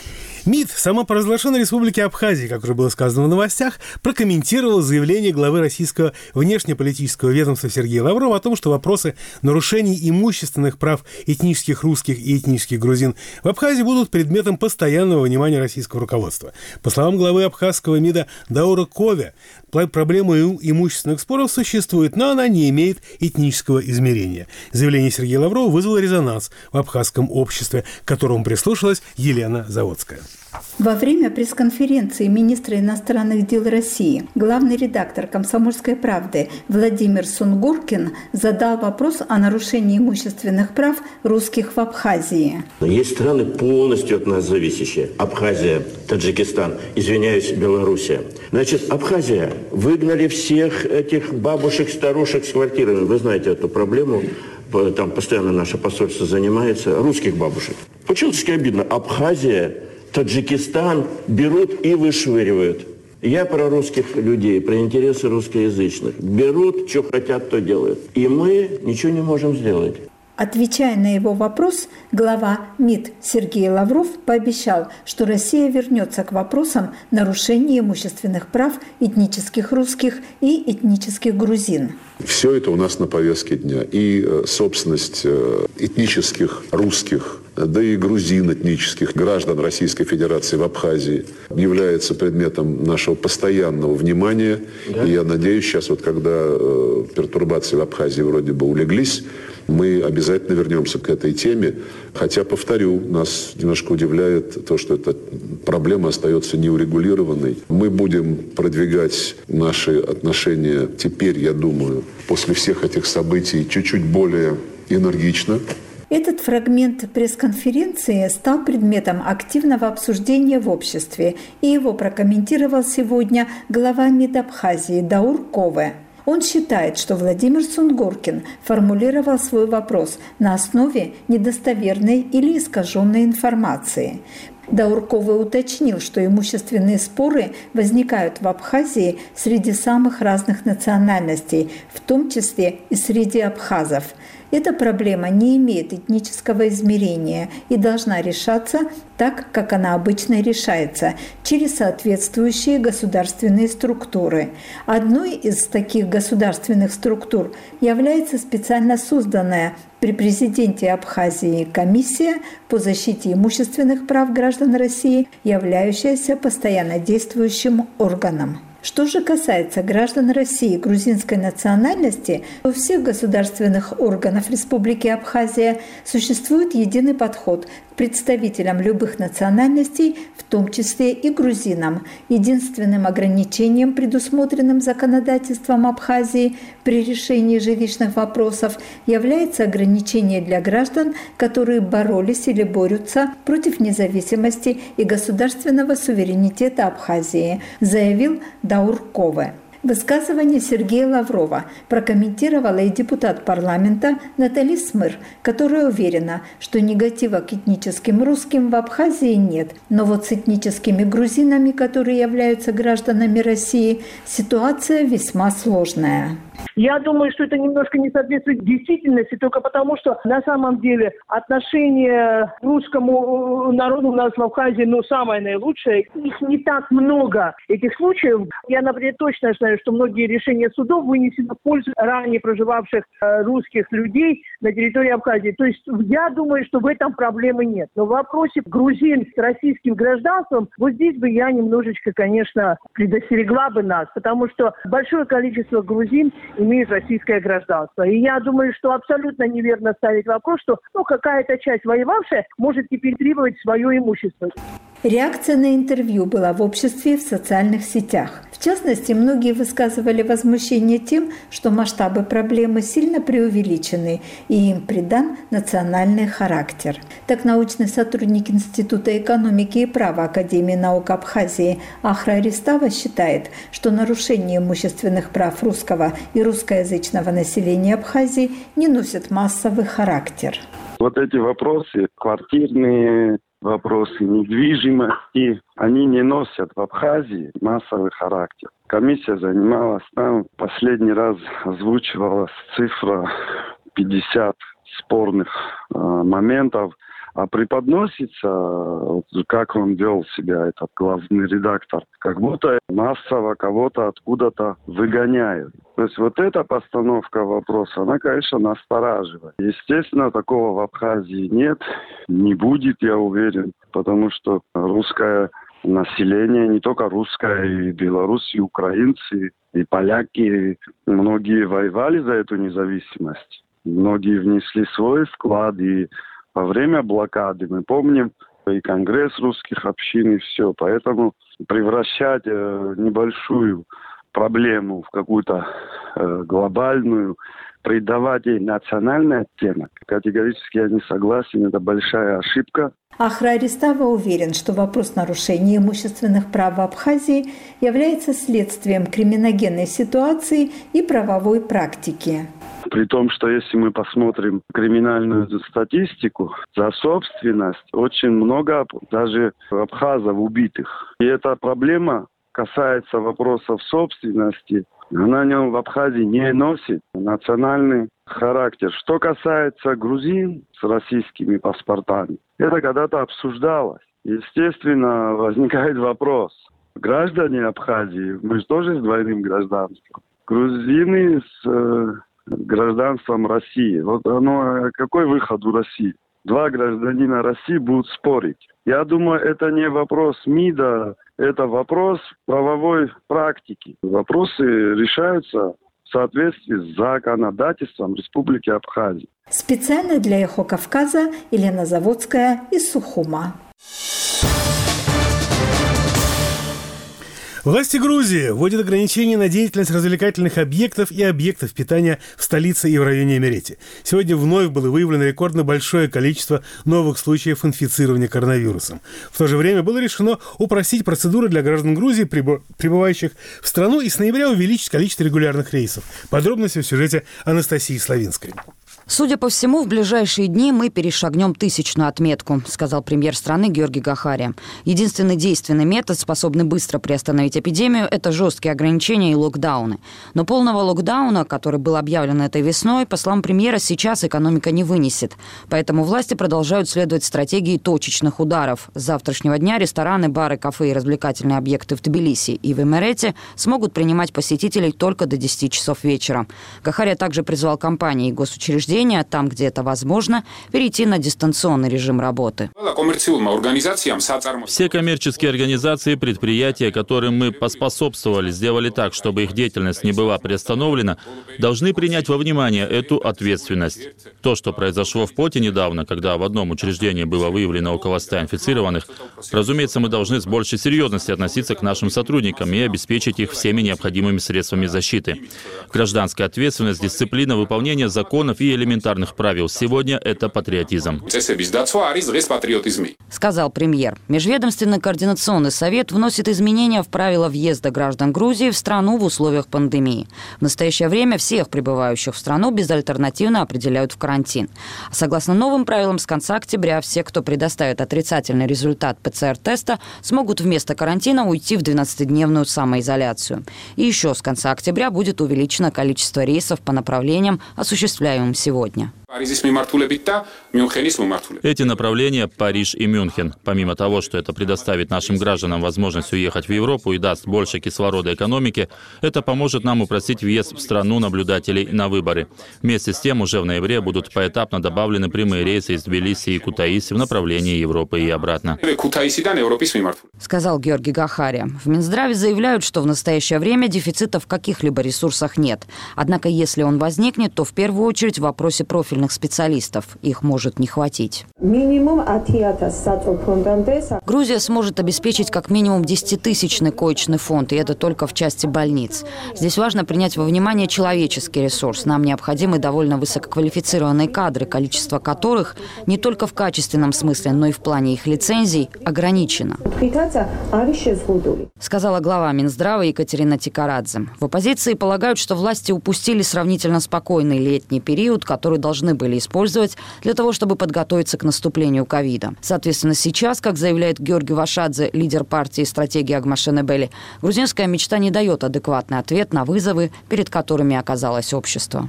МИД самопровозглашенной республики Абхазии, как уже было сказано в новостях, прокомментировал заявление главы российского внешнеполитического ведомства Сергея Лаврова о том, что вопросы нарушений имущественных прав этнических русских и этнических грузин в Абхазии будут предметом постоянного внимания российского руководства. По словам главы абхазского МИДа Даура Кове, проблема имущественных споров существует, но она не имеет этнического измерения. Заявление Сергея Лаврова вызвало резонанс в абхазском обществе, к которому прислушалась Елена Заводская. Во время пресс-конференции министра иностранных дел России главный редактор «Комсомольской правды» Владимир Сунгоркин задал вопрос о нарушении имущественных прав русских в Абхазии. Есть страны, полностью от нас зависящие. Абхазия, Таджикистан, извиняюсь, Белоруссия. Значит, Абхазия. Выгнали всех этих бабушек, старушек с квартирами. Вы знаете эту проблему. Там постоянно наше посольство занимается. Русских бабушек. По-человечески обидно. Абхазия, Таджикистан берут и вышвыривают. Я про русских людей, про интересы русскоязычных. Берут, что хотят, то делают. И мы ничего не можем сделать. Отвечая на его вопрос, глава МИД Сергей Лавров пообещал, что Россия вернется к вопросам нарушения имущественных прав этнических русских и этнических грузин. Все это у нас на повестке дня. И собственность этнических русских, да и грузин этнических граждан Российской Федерации в Абхазии является предметом нашего постоянного внимания. Да. И я надеюсь, сейчас вот когда пертурбации в Абхазии вроде бы улеглись, мы обязательно вернемся к этой теме. Хотя, повторю, нас немножко удивляет то, что эта проблема остается неурегулированной. Мы будем продвигать наши отношения теперь, я думаю, после всех этих событий чуть-чуть более энергично. Этот фрагмент пресс-конференции стал предметом активного обсуждения в обществе, и его прокомментировал сегодня глава МИД Абхазии Даур Кове. Он считает, что Владимир Сунгоркин формулировал свой вопрос на основе недостоверной или искаженной информации. Даур Кове уточнил, что имущественные споры возникают в Абхазии среди самых разных национальностей, в том числе и среди абхазов. Эта проблема не имеет этнического измерения и должна решаться так, как она обычно решается, через соответствующие государственные структуры. Одной из таких государственных структур является специально созданная при президенте Абхазии комиссия по защите имущественных прав граждан России, являющаяся постоянно действующим органом. Что же касается граждан России грузинской национальности, у всех государственных органов Республики Абхазия существует единый подход к представителям любых национальностей, в том числе и грузинам. Единственным ограничением, предусмотренным законодательством Абхазии при решении жилищных вопросов, является ограничение для граждан, которые боролись или борются против независимости и государственного суверенитета Абхазии, заявил Даур Кове. Высказывание Сергея Лаврова прокомментировала и депутат парламента Натали Смыр, которая уверена, что негатива к этническим русским в Абхазии нет, но вот с этническими грузинами, которые являются гражданами России, ситуация весьма сложная. Я думаю, что это немножко не соответствует действительности, только потому, что на самом деле отношение к русскому народу у нас в Абхазии, ну, самое наилучшее. Их не так много, этих случаев. Я, например, точно знаю, что многие решения судов вынесены в пользу ранее проживавших э, русских людей на территории Абхазии. То есть я думаю, что в этом проблемы нет. Но в вопросе грузин с российским гражданством, вот здесь бы я немножечко, конечно, предостерегла бы нас, потому что большое количество грузин имеет российское гражданство. И я думаю, что абсолютно неверно ставить вопрос, что ну, какая-то часть воевавшая может теперь требовать свое имущество. Реакция на интервью была в обществе и в социальных сетях. В частности, многие высказывали возмущение тем, что масштабы проблемы сильно преувеличены и им придан национальный характер. Так, научный сотрудник Института экономики и права Академии наук Абхазии Ахра Аристава считает, что нарушение имущественных прав русского и русскоязычного населения Абхазии не носят массовый характер. Вот эти вопросы, квартирные вопросы недвижимости, они не носят в Абхазии массовый характер. Комиссия занималась там, последний раз озвучивалась цифра пятьдесят спорных э, моментов, А преподносится, вот, как он вел себя, этот главный редактор, как будто массово кого-то откуда-то выгоняют. То есть вот эта постановка вопроса, она, конечно, настораживает. Естественно, такого в Абхазии нет, не будет, я уверен, потому что русское население, не только русское, и белорусы, и украинцы, и поляки, многие воевали за эту независимость. Многие внесли свой вклад, и во время блокады, мы помним, и Конгресс русских общин, и все. Поэтому превращать э, небольшую проблему в какую-то э, глобальную, придавать ей национальный оттенок, категорически я не согласен, это большая ошибка. Ахра Аристава уверен, что вопрос нарушения имущественных прав в Абхазии является следствием криминогенной ситуации и правовой практики. При том, что если мы посмотрим криминальную статистику, за собственность очень много даже абхазов убитых. И эта проблема касается вопросов собственности, она в Абхазии не носит национальный характер. Что касается грузин с российскими паспортами, это когда-то обсуждалось. Естественно, возникает вопрос. Граждане Абхазии, мы же тоже с двойным гражданством. Грузины с э, гражданством России. Вот оно, какой выход у России? Два гражданина России будут спорить. Я думаю, это не вопрос МИДа, это вопрос правовой практики. Вопросы решаются в соответствии с законодательством Республики Абхазия. Специально для «Эхо Кавказа» Елена Заводская из Сухума. Власти Грузии вводят ограничения на деятельность развлекательных объектов и объектов питания в столице и в районе Эмерети. Сегодня вновь было выявлено рекордно большое количество новых случаев инфицирования коронавирусом. В то же время было решено упростить процедуры для граждан Грузии, прибывающих в страну, и с ноября увеличить количество регулярных рейсов. Подробности в сюжете Анастасии Славинской. Судя по всему, в ближайшие дни мы перешагнем тысячную отметку, сказал премьер страны Георгий Гахария. Единственный действенный метод, способный быстро приостановить эпидемию, это жесткие ограничения и локдауны. Но полного локдауна, который был объявлен этой весной, по словам премьера, сейчас экономика не вынесет. Поэтому власти продолжают следовать стратегии точечных ударов. С завтрашнего дня рестораны, бары, кафе и развлекательные объекты в Тбилиси и в Эмерете смогут принимать посетителей только до десяти часов вечера. Гахария также призвал компании и госучреждения, там, где это возможно, перейти на дистанционный режим работы. Все коммерческие организации, предприятия, которым мы поспособствовали, сделали так, чтобы их деятельность не была приостановлена, должны принять во внимание эту ответственность. То, что произошло в Поте недавно, когда в одном учреждении было выявлено около ста инфицированных, разумеется, мы должны с большей серьезностью относиться к нашим сотрудникам и обеспечить их всеми необходимыми средствами защиты. Гражданская ответственность, дисциплина, выполнение законов и элементарных правил. Сегодня это патриотизм. Сказал премьер. Межведомственный координационный совет вносит изменения в правила въезда граждан Грузии в страну в условиях пандемии. В настоящее время всех прибывающих в страну безальтернативно определяют в карантин. Согласно новым правилам, с конца октября все, кто предоставит отрицательный результат ПЦР-теста, смогут вместо карантина уйти в двенадцатидневную самоизоляцию. И еще с конца октября будет увеличено количество рейсов по направлениям, осуществляемым сегодня. Эти направления – Париж и Мюнхен. Помимо того, что это предоставит нашим гражданам возможность уехать в Европу и даст больше кислорода экономике, это поможет нам упростить въезд в страну наблюдателей на выборы. Вместе с тем, уже в ноябре будут поэтапно добавлены прямые рейсы из Тбилиси и Кутаиси в направлении Европы и обратно. Сказал Георгий Гахария. В Минздраве заявляют, что в настоящее время дефицита в каких-либо ресурсах нет. Однако, если он возникнет, то в первую очередь в вопросе профильных специалистов. Их может не хватить. Грузия сможет обеспечить как минимум десятитысячный коечный фонд, и это только в части больниц. Здесь важно принять во внимание человеческий ресурс. Нам необходимы довольно высококвалифицированные кадры, количество которых не только в качественном смысле, но и в плане их лицензий ограничено. Сказала глава Минздрава Екатерина Тикарадзе. В оппозиции полагают, что власти упустили сравнительно спокойный летний период, который должны должны были использовать для того, чтобы подготовиться к наступлению ковида. Соответственно, сейчас, как заявляет Георгий Вашадзе, лидер партии «Стратегия Агмашенебели», грузинская мечта не дает адекватный ответ на вызовы, перед которыми оказалось общество.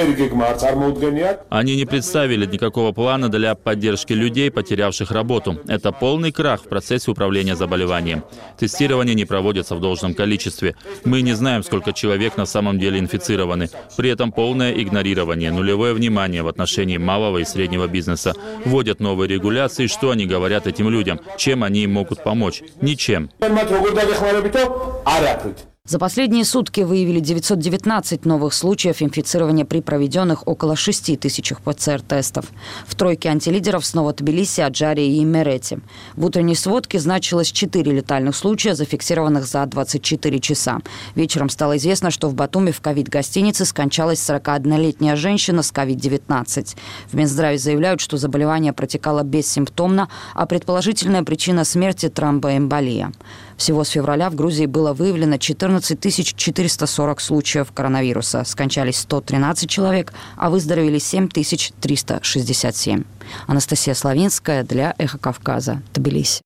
Они не представили никакого плана для поддержки людей, потерявших работу. Это полный крах в процессе управления заболеванием. Тестирование не проводится в должном количестве. Мы не знаем, сколько человек на самом деле инфицированы. При этом полное игнорирование, нулевое внимание в отношении малого и среднего бизнеса. Вводят новые регуляции. Что они говорят этим людям? Чем они им могут помочь? Ничем. За последние сутки выявили девятьсот девятнадцать новых случаев инфицирования при проведенных около шести тысячах ПЦР-тестов. В тройке антилидеров снова Тбилиси, Аджария и Имерети. В утренней сводке значилось четыре летальных случая, зафиксированных за двадцать четыре часа. Вечером стало известно, что в Батуми в ковид-гостинице скончалась сорокаоднолетняя женщина с ковид девятнадцать. В Минздраве заявляют, что заболевание протекало бессимптомно, а предположительная причина смерти – тромбоэмболия. Всего с февраля в Грузии было выявлено четырнадцать тысяч четыреста сорок случаев коронавируса. Скончались сто тринадцать человек, а выздоровели семь тысяч триста шестьдесят семь. Анастасия Славинская для «Эхо Кавказа», Тбилиси.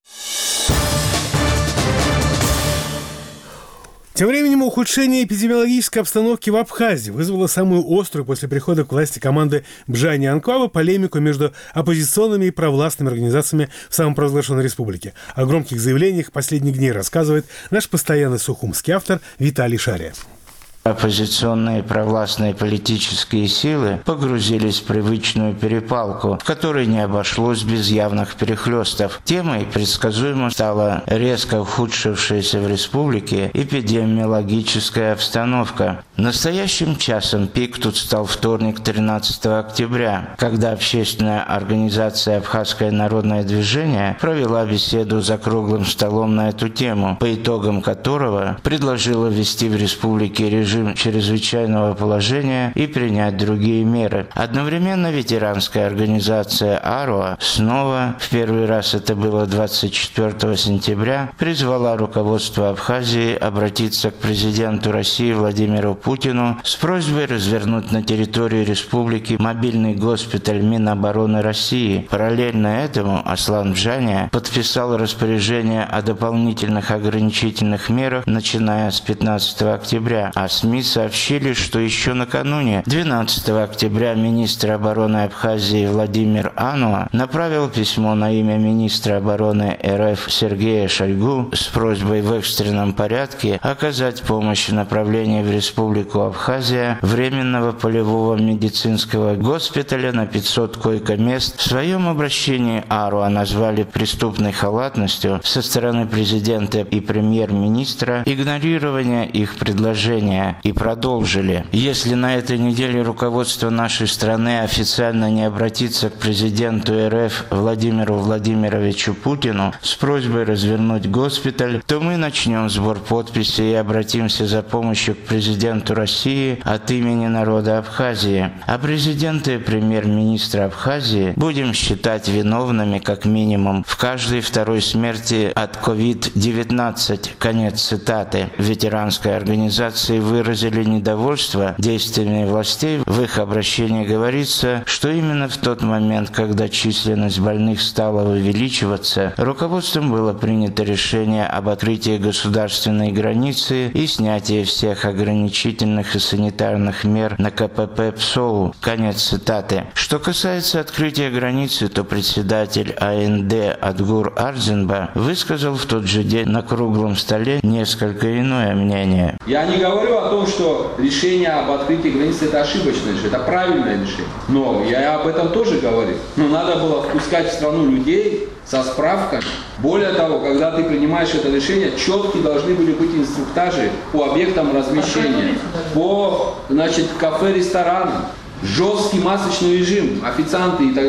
Тем временем ухудшение эпидемиологической обстановки в Абхазии вызвало самую острую после прихода к власти команды Бжани Анклава полемику между оппозиционными и провластными организациями в самопровозглашенной республике. О громких заявлениях последних дней рассказывает наш постоянный сухумский автор Виталий Шария. Оппозиционные провластные политические силы погрузились в привычную перепалку, в которой не обошлось без явных перехлестов. Темой предсказуемо стала резко ухудшившаяся в республике эпидемиологическая обстановка. Настоящим часом пик тут стал вторник, тринадцатого октября, когда общественная организация «Абхазское народное движение» провела беседу за круглым столом на эту тему, по итогам которого предложила ввести в республике режим чрезвычайного положения и принять другие меры. Одновременно ветеранская организация «Аруа» снова, в первый раз это было двадцать четвёртого сентября, призвала руководство Абхазии обратиться к президенту России Владимиру Путину с просьбой развернуть на территории республики мобильный госпиталь Минобороны России. Параллельно этому Аслан Бжаня подписал распоряжение о дополнительных ограничительных мерах, начиная с пятнадцатого октября, а СМИ сообщили, что еще накануне, двенадцатого октября, министр обороны Абхазии Владимир Ануа направил письмо на имя министра обороны РФ Сергея Шойгу с просьбой в экстренном порядке оказать помощь в направлении в Республику Абхазия временного полевого медицинского госпиталя на пятьсот койко-мест. В своем обращении Аруа назвали преступной халатностью со стороны президента и премьер-министра игнорирование их предложения и продолжили: если на этой неделе руководство нашей страны официально не обратится к президенту РФ Владимиру Владимировичу Путину с просьбой развернуть госпиталь, то мы начнем сбор подписей и обратимся за помощью к президенту России от имени народа Абхазии. А президента и премьер-министра Абхазии будем считать виновными как минимум в каждой второй смерти от ковид девятнадцать. Конец цитаты. Ветеранской организации выразили недовольство действиями властей. В их обращении говорится, что именно в тот момент, когда численность больных стала увеличиваться, руководством было принято решение об открытии государственной границы и снятии всех ограничительных и санитарных мер на КПП ПСОУ. Конец цитаты. Что касается открытия границы, то председатель АНД Адгур Арзенба высказал в тот же день на круглом столе несколько иное мнение. Я не говорю о том, что решение об открытии границы – это ошибочное решение, это правильное решение. Но я об этом тоже говорю. Но надо было впускать в страну людей со справками. Более того, когда ты принимаешь это решение, четкие должны были быть инструктажи по объектам размещения, по, значит, кафе, ресторанам, жесткий масочный режим, официанты и так далее.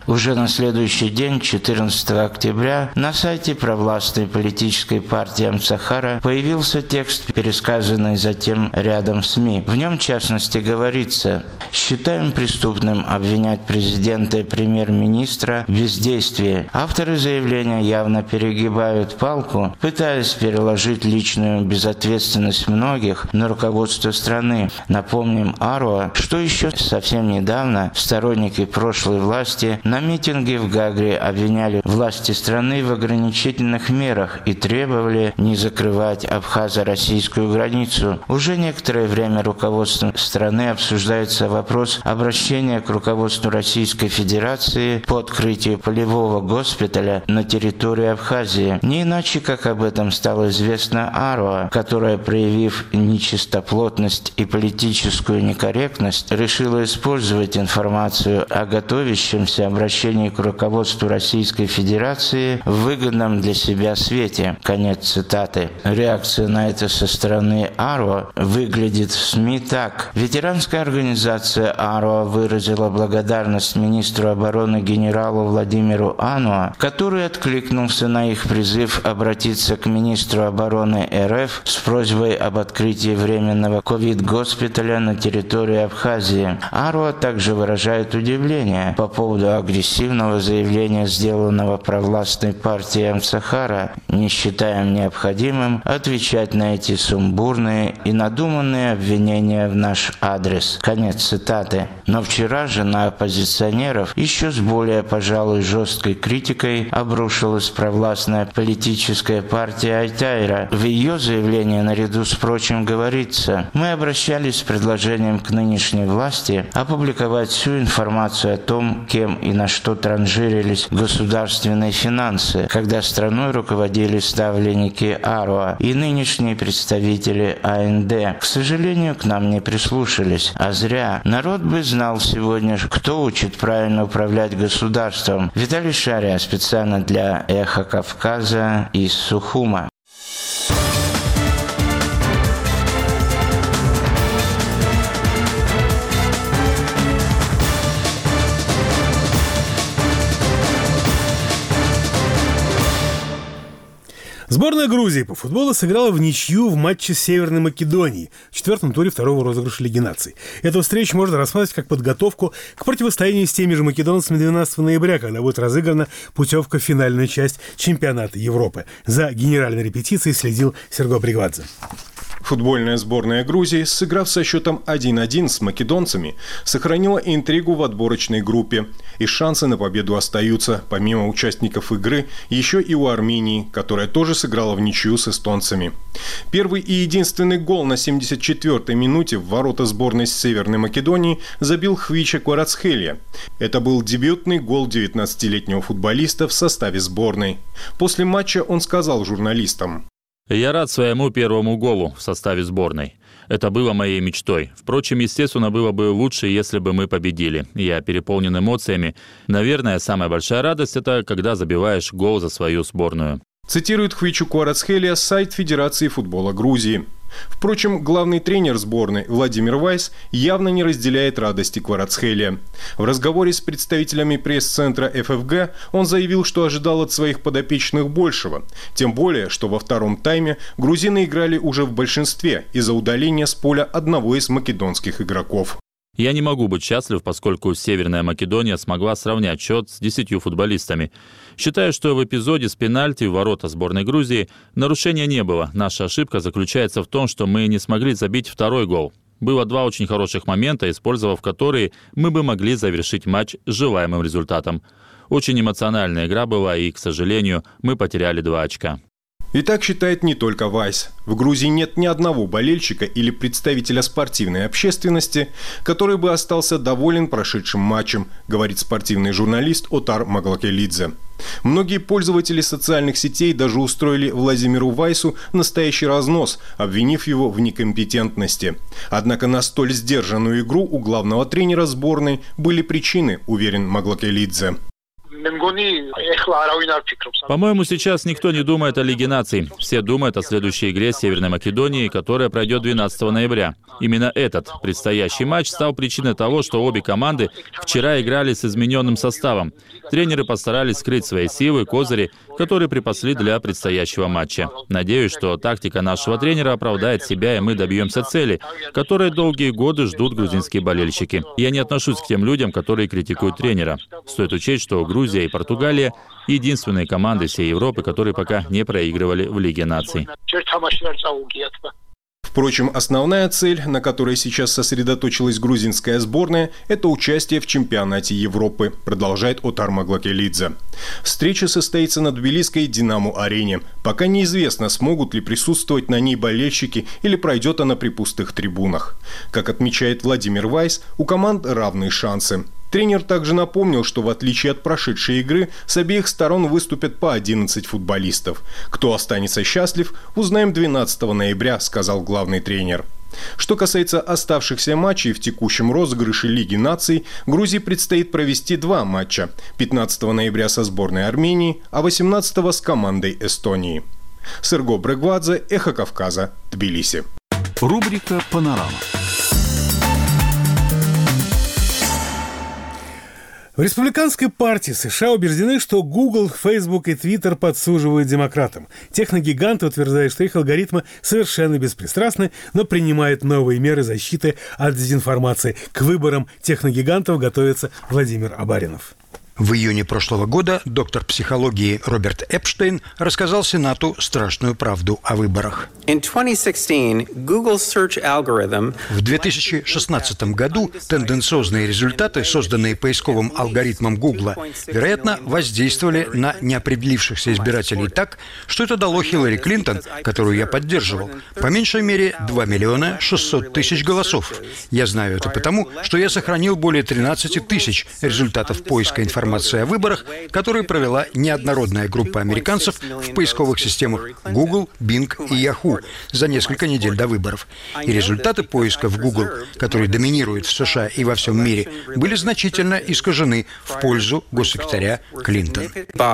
Уже на следующий день, четырнадцатого октября, на сайте провластной политической партии Амцахара появился текст, пересказанный затем рядом СМИ. В нем, в частности, говорится: «Считаем преступным обвинять президента и премьер-министра в бездействии. Авторы заявления явно перегибают палку, пытаясь переложить личную безответственность многих на руководство страны. Напомним Аруа, что еще совсем недавно сторонники прошлой власти на митинге в Гагре обвиняли власти страны в ограничительных мерах и требовали не закрывать абхазо-российскую границу. Уже некоторое время руководством страны обсуждается вопрос обращения к руководству Российской Федерации по открытию полевого госпиталя на территории Абхазии. Не иначе, как об этом стало известно Аруа, которая, проявив нечистоплотность и политическую некорректность, решила использовать информацию о готовящемся обращении к руководству Российской Федерации в выгодном для себя свете». Конец цитаты. Реакция на это со стороны Аруа выглядит в СМИ так. Ветеранская организация Аруа выразила благодарность министру обороны генералу Владимиру Ануа, который откликнулся на их призыв обратиться к министру обороны РФ с просьбой об открытии временного ковид-госпиталя на территории Абхазии. Аруа также выражает удивление по поводу агрессивного заявления, сделанного провластной партией Амцахара. «Не считаем необходимым отвечать на эти сумбурные и надуманные обвинения в наш адрес». Конец цитаты. Но вчера же на оппозиционеров еще с более, пожалуй, жесткой критикой обрушилась провластная политическая партия Айтайра. В ее заявлении, наряду с прочим, говорится: «Мы обращались с предложением к нынешней власти опубликовать всю информацию о том, кем и на что транжирились государственные финансы, когда страной руководили ставленники Аруа и нынешние представители АНД. К сожалению, к нам не прислушались. А зря. Народ бы знал сегодня, кто учит правильно управлять государством». Виталий Шария специально для «Эхо Кавказа» из Сухума. Сборная Грузии по футболу сыграла в ничью в матче с Северной Македонией в четвертом туре второго розыгрыша Лиги наций. Эту встречу можно рассматривать как подготовку к противостоянию с теми же македонцами двенадцатого ноября, когда будет разыграна путевка в финальную часть чемпионата Европы. За генеральной репетицией следил Серго Бригвадзе. Футбольная сборная Грузии, сыграв со счетом один-один с македонцами, сохранила интригу в отборочной группе. И шансы на победу остаются, помимо участников игры, еще и у Армении, которая тоже сыграла в ничью с эстонцами. Первый и единственный гол на семьдесят четвёртой минуте в ворота сборной Северной Македонии забил Хвича Кварацхелия. Это был дебютный гол девятнадцатилетнего футболиста в составе сборной. После матча он сказал журналистам: «Я рад своему первому голу в составе сборной. Это было моей мечтой. Впрочем, естественно, было бы лучше, если бы мы победили. Я переполнен эмоциями. Наверное, самая большая радость – это когда забиваешь гол за свою сборную». Цитирует Хвичу Кварацхелия сайт Федерации футбола Грузии. Впрочем, главный тренер сборной Владимир Вайс явно не разделяет радости Кварацхелия. В разговоре с представителями пресс-центра эф эф гэ он заявил, что ожидал от своих подопечных большего. Тем более, что во втором тайме грузины играли уже в большинстве из-за удаления с поля одного из македонских игроков. «Я не могу быть счастлив, поскольку Северная Македония смогла сравнять счет с десятью футболистами. Считаю, что в эпизоде с пенальти в ворота сборной Грузии нарушения не было. Наша ошибка заключается в том, что мы не смогли забить второй гол. Было два очень хороших момента, использовав которые мы бы могли завершить матч с желаемым результатом. Очень эмоциональная игра была, и, к сожалению, мы потеряли два очка». И так считает не только Вайс. В Грузии нет ни одного болельщика или представителя спортивной общественности, который бы остался доволен прошедшим матчем, говорит спортивный журналист Отар Маглакелидзе. Многие пользователи социальных сетей даже устроили Владимиру Вайсу настоящий разнос, обвинив его в некомпетентности. Однако на столь сдержанную игру у главного тренера сборной были причины, уверен Маглакелидзе. По-моему, сейчас никто не думает о Лиге наций. Все думают о следующей игре с Северной Македонией, которая пройдет двенадцатого ноября. Именно этот предстоящий матч стал причиной того, что обе команды вчера играли с измененным составом. Тренеры постарались скрыть свои силы, козыри, которые припасли для предстоящего матча. Надеюсь, что тактика нашего тренера оправдает себя, и мы добьемся цели, которые долгие годы ждут грузинские болельщики. Я не отношусь к тем людям, которые критикуют тренера. Стоит учесть, что Грузия и Португалия — единственные команды всей Европы, которые пока не проигрывали в Лиге наций. Впрочем, основная цель, на которой сейчас сосредоточилась грузинская сборная, это участие в чемпионате Европы, продолжает Отар Маглакелидзе. Встреча состоится на тбилисской «Динамо-арене». Пока неизвестно, смогут ли присутствовать на ней болельщики или пройдет она при пустых трибунах. Как отмечает Владимир Вайс, у команд равные шансы. Тренер также напомнил, что в отличие от прошедшей игры, с обеих сторон выступят по одиннадцать футболистов. Кто останется счастлив, узнаем двенадцатого ноября, сказал главный тренер. Что касается оставшихся матчей в текущем розыгрыше Лиги наций, Грузии предстоит провести два матча – пятнадцатого ноября со сборной Армении, а восемнадцатого с командой Эстонии. Серго Брегвадзе, Эхо Кавказа, Тбилиси. Рубрика «Панорама». В республиканской партии США убеждены, что Google, Facebook и Twitter подсуживают демократам. Техногиганты утверждают, что их алгоритмы совершенно беспристрастны, но принимают новые меры защиты от дезинформации. К выборам техногигантов готовится Владимир Абаринов. В июне прошлого года доктор психологии Роберт Эпштейн рассказал Сенату страшную правду о выборах. В две тысячи шестнадцатом году тенденциозные результаты, созданные поисковым алгоритмом Гугла, вероятно, воздействовали на неопределившихся избирателей так, что это дало Хиллари Клинтон, которую я поддерживал, по меньшей мере два миллиона шестьсот тысяч голосов. Я знаю это потому, что я сохранил более тринадцати тысяч результатов поиска информации о выборах, которые провела неоднородная группа американцев в поисковых системах Google, Bing и Yahoo за несколько недель до выборов. И результаты поиска в Google, которые доминируют в США и во всем мире, были значительно искажены в пользу госсекретаря Клинтон.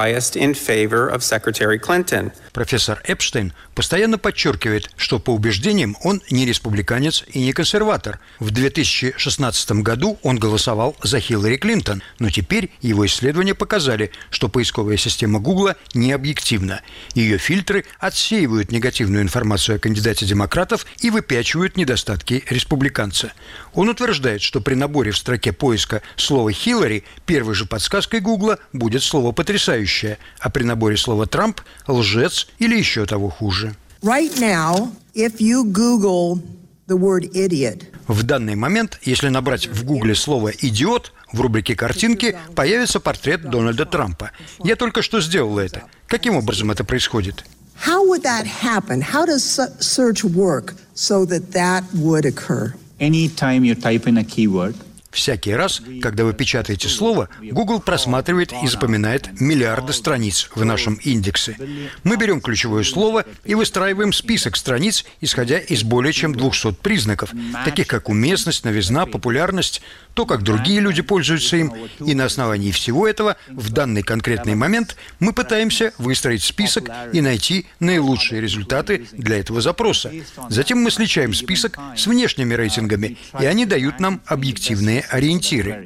Профессор Эпштейн постоянно подчеркивает, что по убеждениям он не республиканец и не консерватор. В две тысячи шестнадцатом году он голосовал за Хиллари Клинтон, но теперь его исследования показали, что поисковая система Гугла не объективна. Ее фильтры отсеивают негативную информацию о кандидате демократов и выпячивают недостатки республиканца. Он утверждает, что при наборе в строке поиска слова «Хиллари» первой же подсказкой Гугла будет слово «потрясающее», а при наборе слова «Трамп» – «лжец» или еще того хуже. Right now, if you Google the word idiot, в данный момент, если набрать в Гугле слово «идиот», в рубрике «Картинки» появится портрет Дональда Трампа. Я только что сделал это. Каким образом это происходит? How would that happen? How does search work so that that would occur? Anytime you type in a keyword, всякий раз, когда вы печатаете слово, Google просматривает и запоминает миллиарды страниц в нашем индексе. Мы берем ключевое слово и выстраиваем список страниц, исходя из более чем двухсот признаков, таких как уместность, новизна, популярность, то, как другие люди пользуются им. И на основании всего этого в данный конкретный момент мы пытаемся выстроить список и найти наилучшие результаты для этого запроса. Затем мы сличаем список с внешними рейтингами, и они дают нам объективные ориентиры.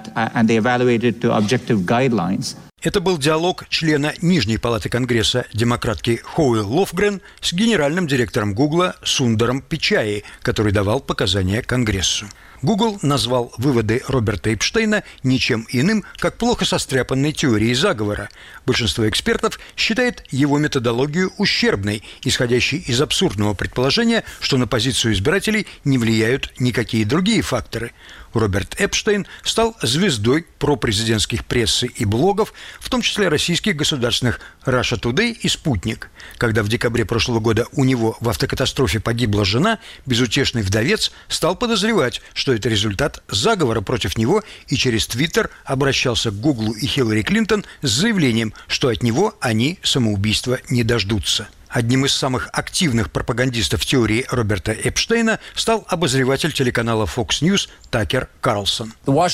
Это был диалог члена Нижней палаты Конгресса демократки Хоуи Лофгрен с генеральным директором Гугла Сундаром Пичаи, который давал показания Конгрессу. Google назвал выводы Роберта Эпштейна ничем иным, как плохо состряпанной теорией заговора. Большинство экспертов считает его методологию ущербной, исходящей из абсурдного предположения, что на позицию избирателей не влияют никакие другие факторы. Роберт Эпштейн стал звездой пропрезидентских прессы и блогов, в том числе российских государственных Russia Today и «Спутник». Когда в декабре прошлого года у него в автокатастрофе погибла жена, безутешный вдовец стал подозревать, что это результат заговора против него, и через Твиттер обращался к Гуглу и Хиллари Клинтон с заявлением, что от него они самоубийства не дождутся. Одним из самых активных пропагандистов теории Роберта Эпштейна стал обозреватель телеканала Fox News Такер Карлсон.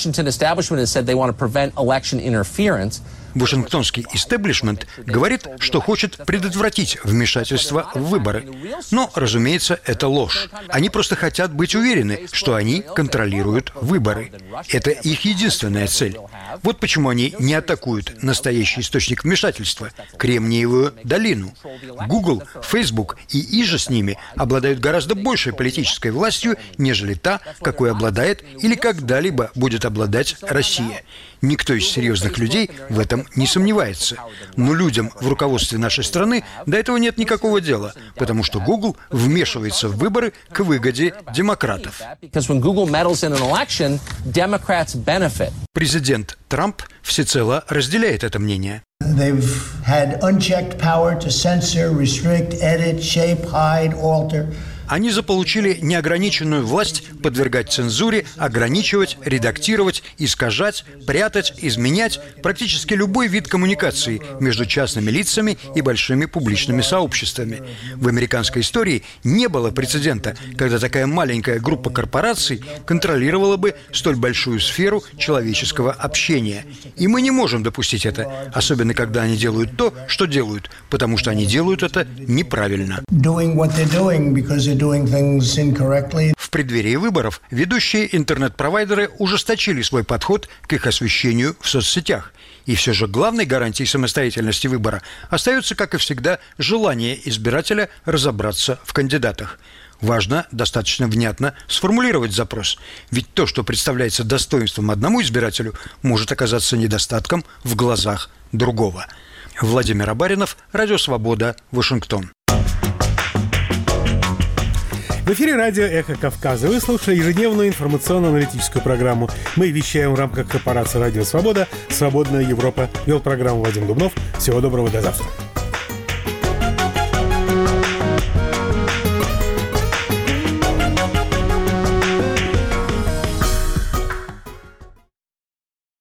Вашингтонский истеблишмент говорит, что хочет предотвратить вмешательство в выборы. Но, разумеется, это ложь. Они просто хотят быть уверены, что они контролируют выборы. Это их единственная цель. Вот почему они не атакуют настоящий источник вмешательства – Кремниевую долину. Google, Facebook и иже с ними обладают гораздо большей политической властью, нежели та, какой обладает или когда-либо будет обладать Россия. Никто из серьезных людей в этом не сомневается. Но людям в руководстве нашей страны до этого нет никакого дела, потому что Google вмешивается в выборы к выгоде демократов. Президент Трамп всецело разделяет это мнение. Они заполучили неограниченную власть подвергать цензуре, ограничивать, редактировать, искажать, прятать, изменять практически любой вид коммуникации между частными лицами и большими публичными сообществами. В американской истории не было прецедента, когда такая маленькая группа корпораций контролировала бы столь большую сферу человеческого общения. И мы не можем допустить это, особенно когда они делают то, что делают, потому что они делают это неправильно. В преддверии выборов ведущие интернет-провайдеры ужесточили свой подход к их освещению в соцсетях. И все же главной гарантией самостоятельности выбора остается, как и всегда, желание избирателя разобраться в кандидатах. Важно достаточно внятно сформулировать запрос. Ведь то, что представляется достоинством одному избирателю, может оказаться недостатком в глазах другого. Владимир Абаринов, Радио Свобода, Вашингтон. В эфире радио «Эхо Кавказа». Вы слушали ежедневную информационно-аналитическую программу. Мы вещаем в рамках корпорации «Радио Свобода». «Свободная Европа». Вел программу Вадим Дубнов. Всего доброго, до завтра.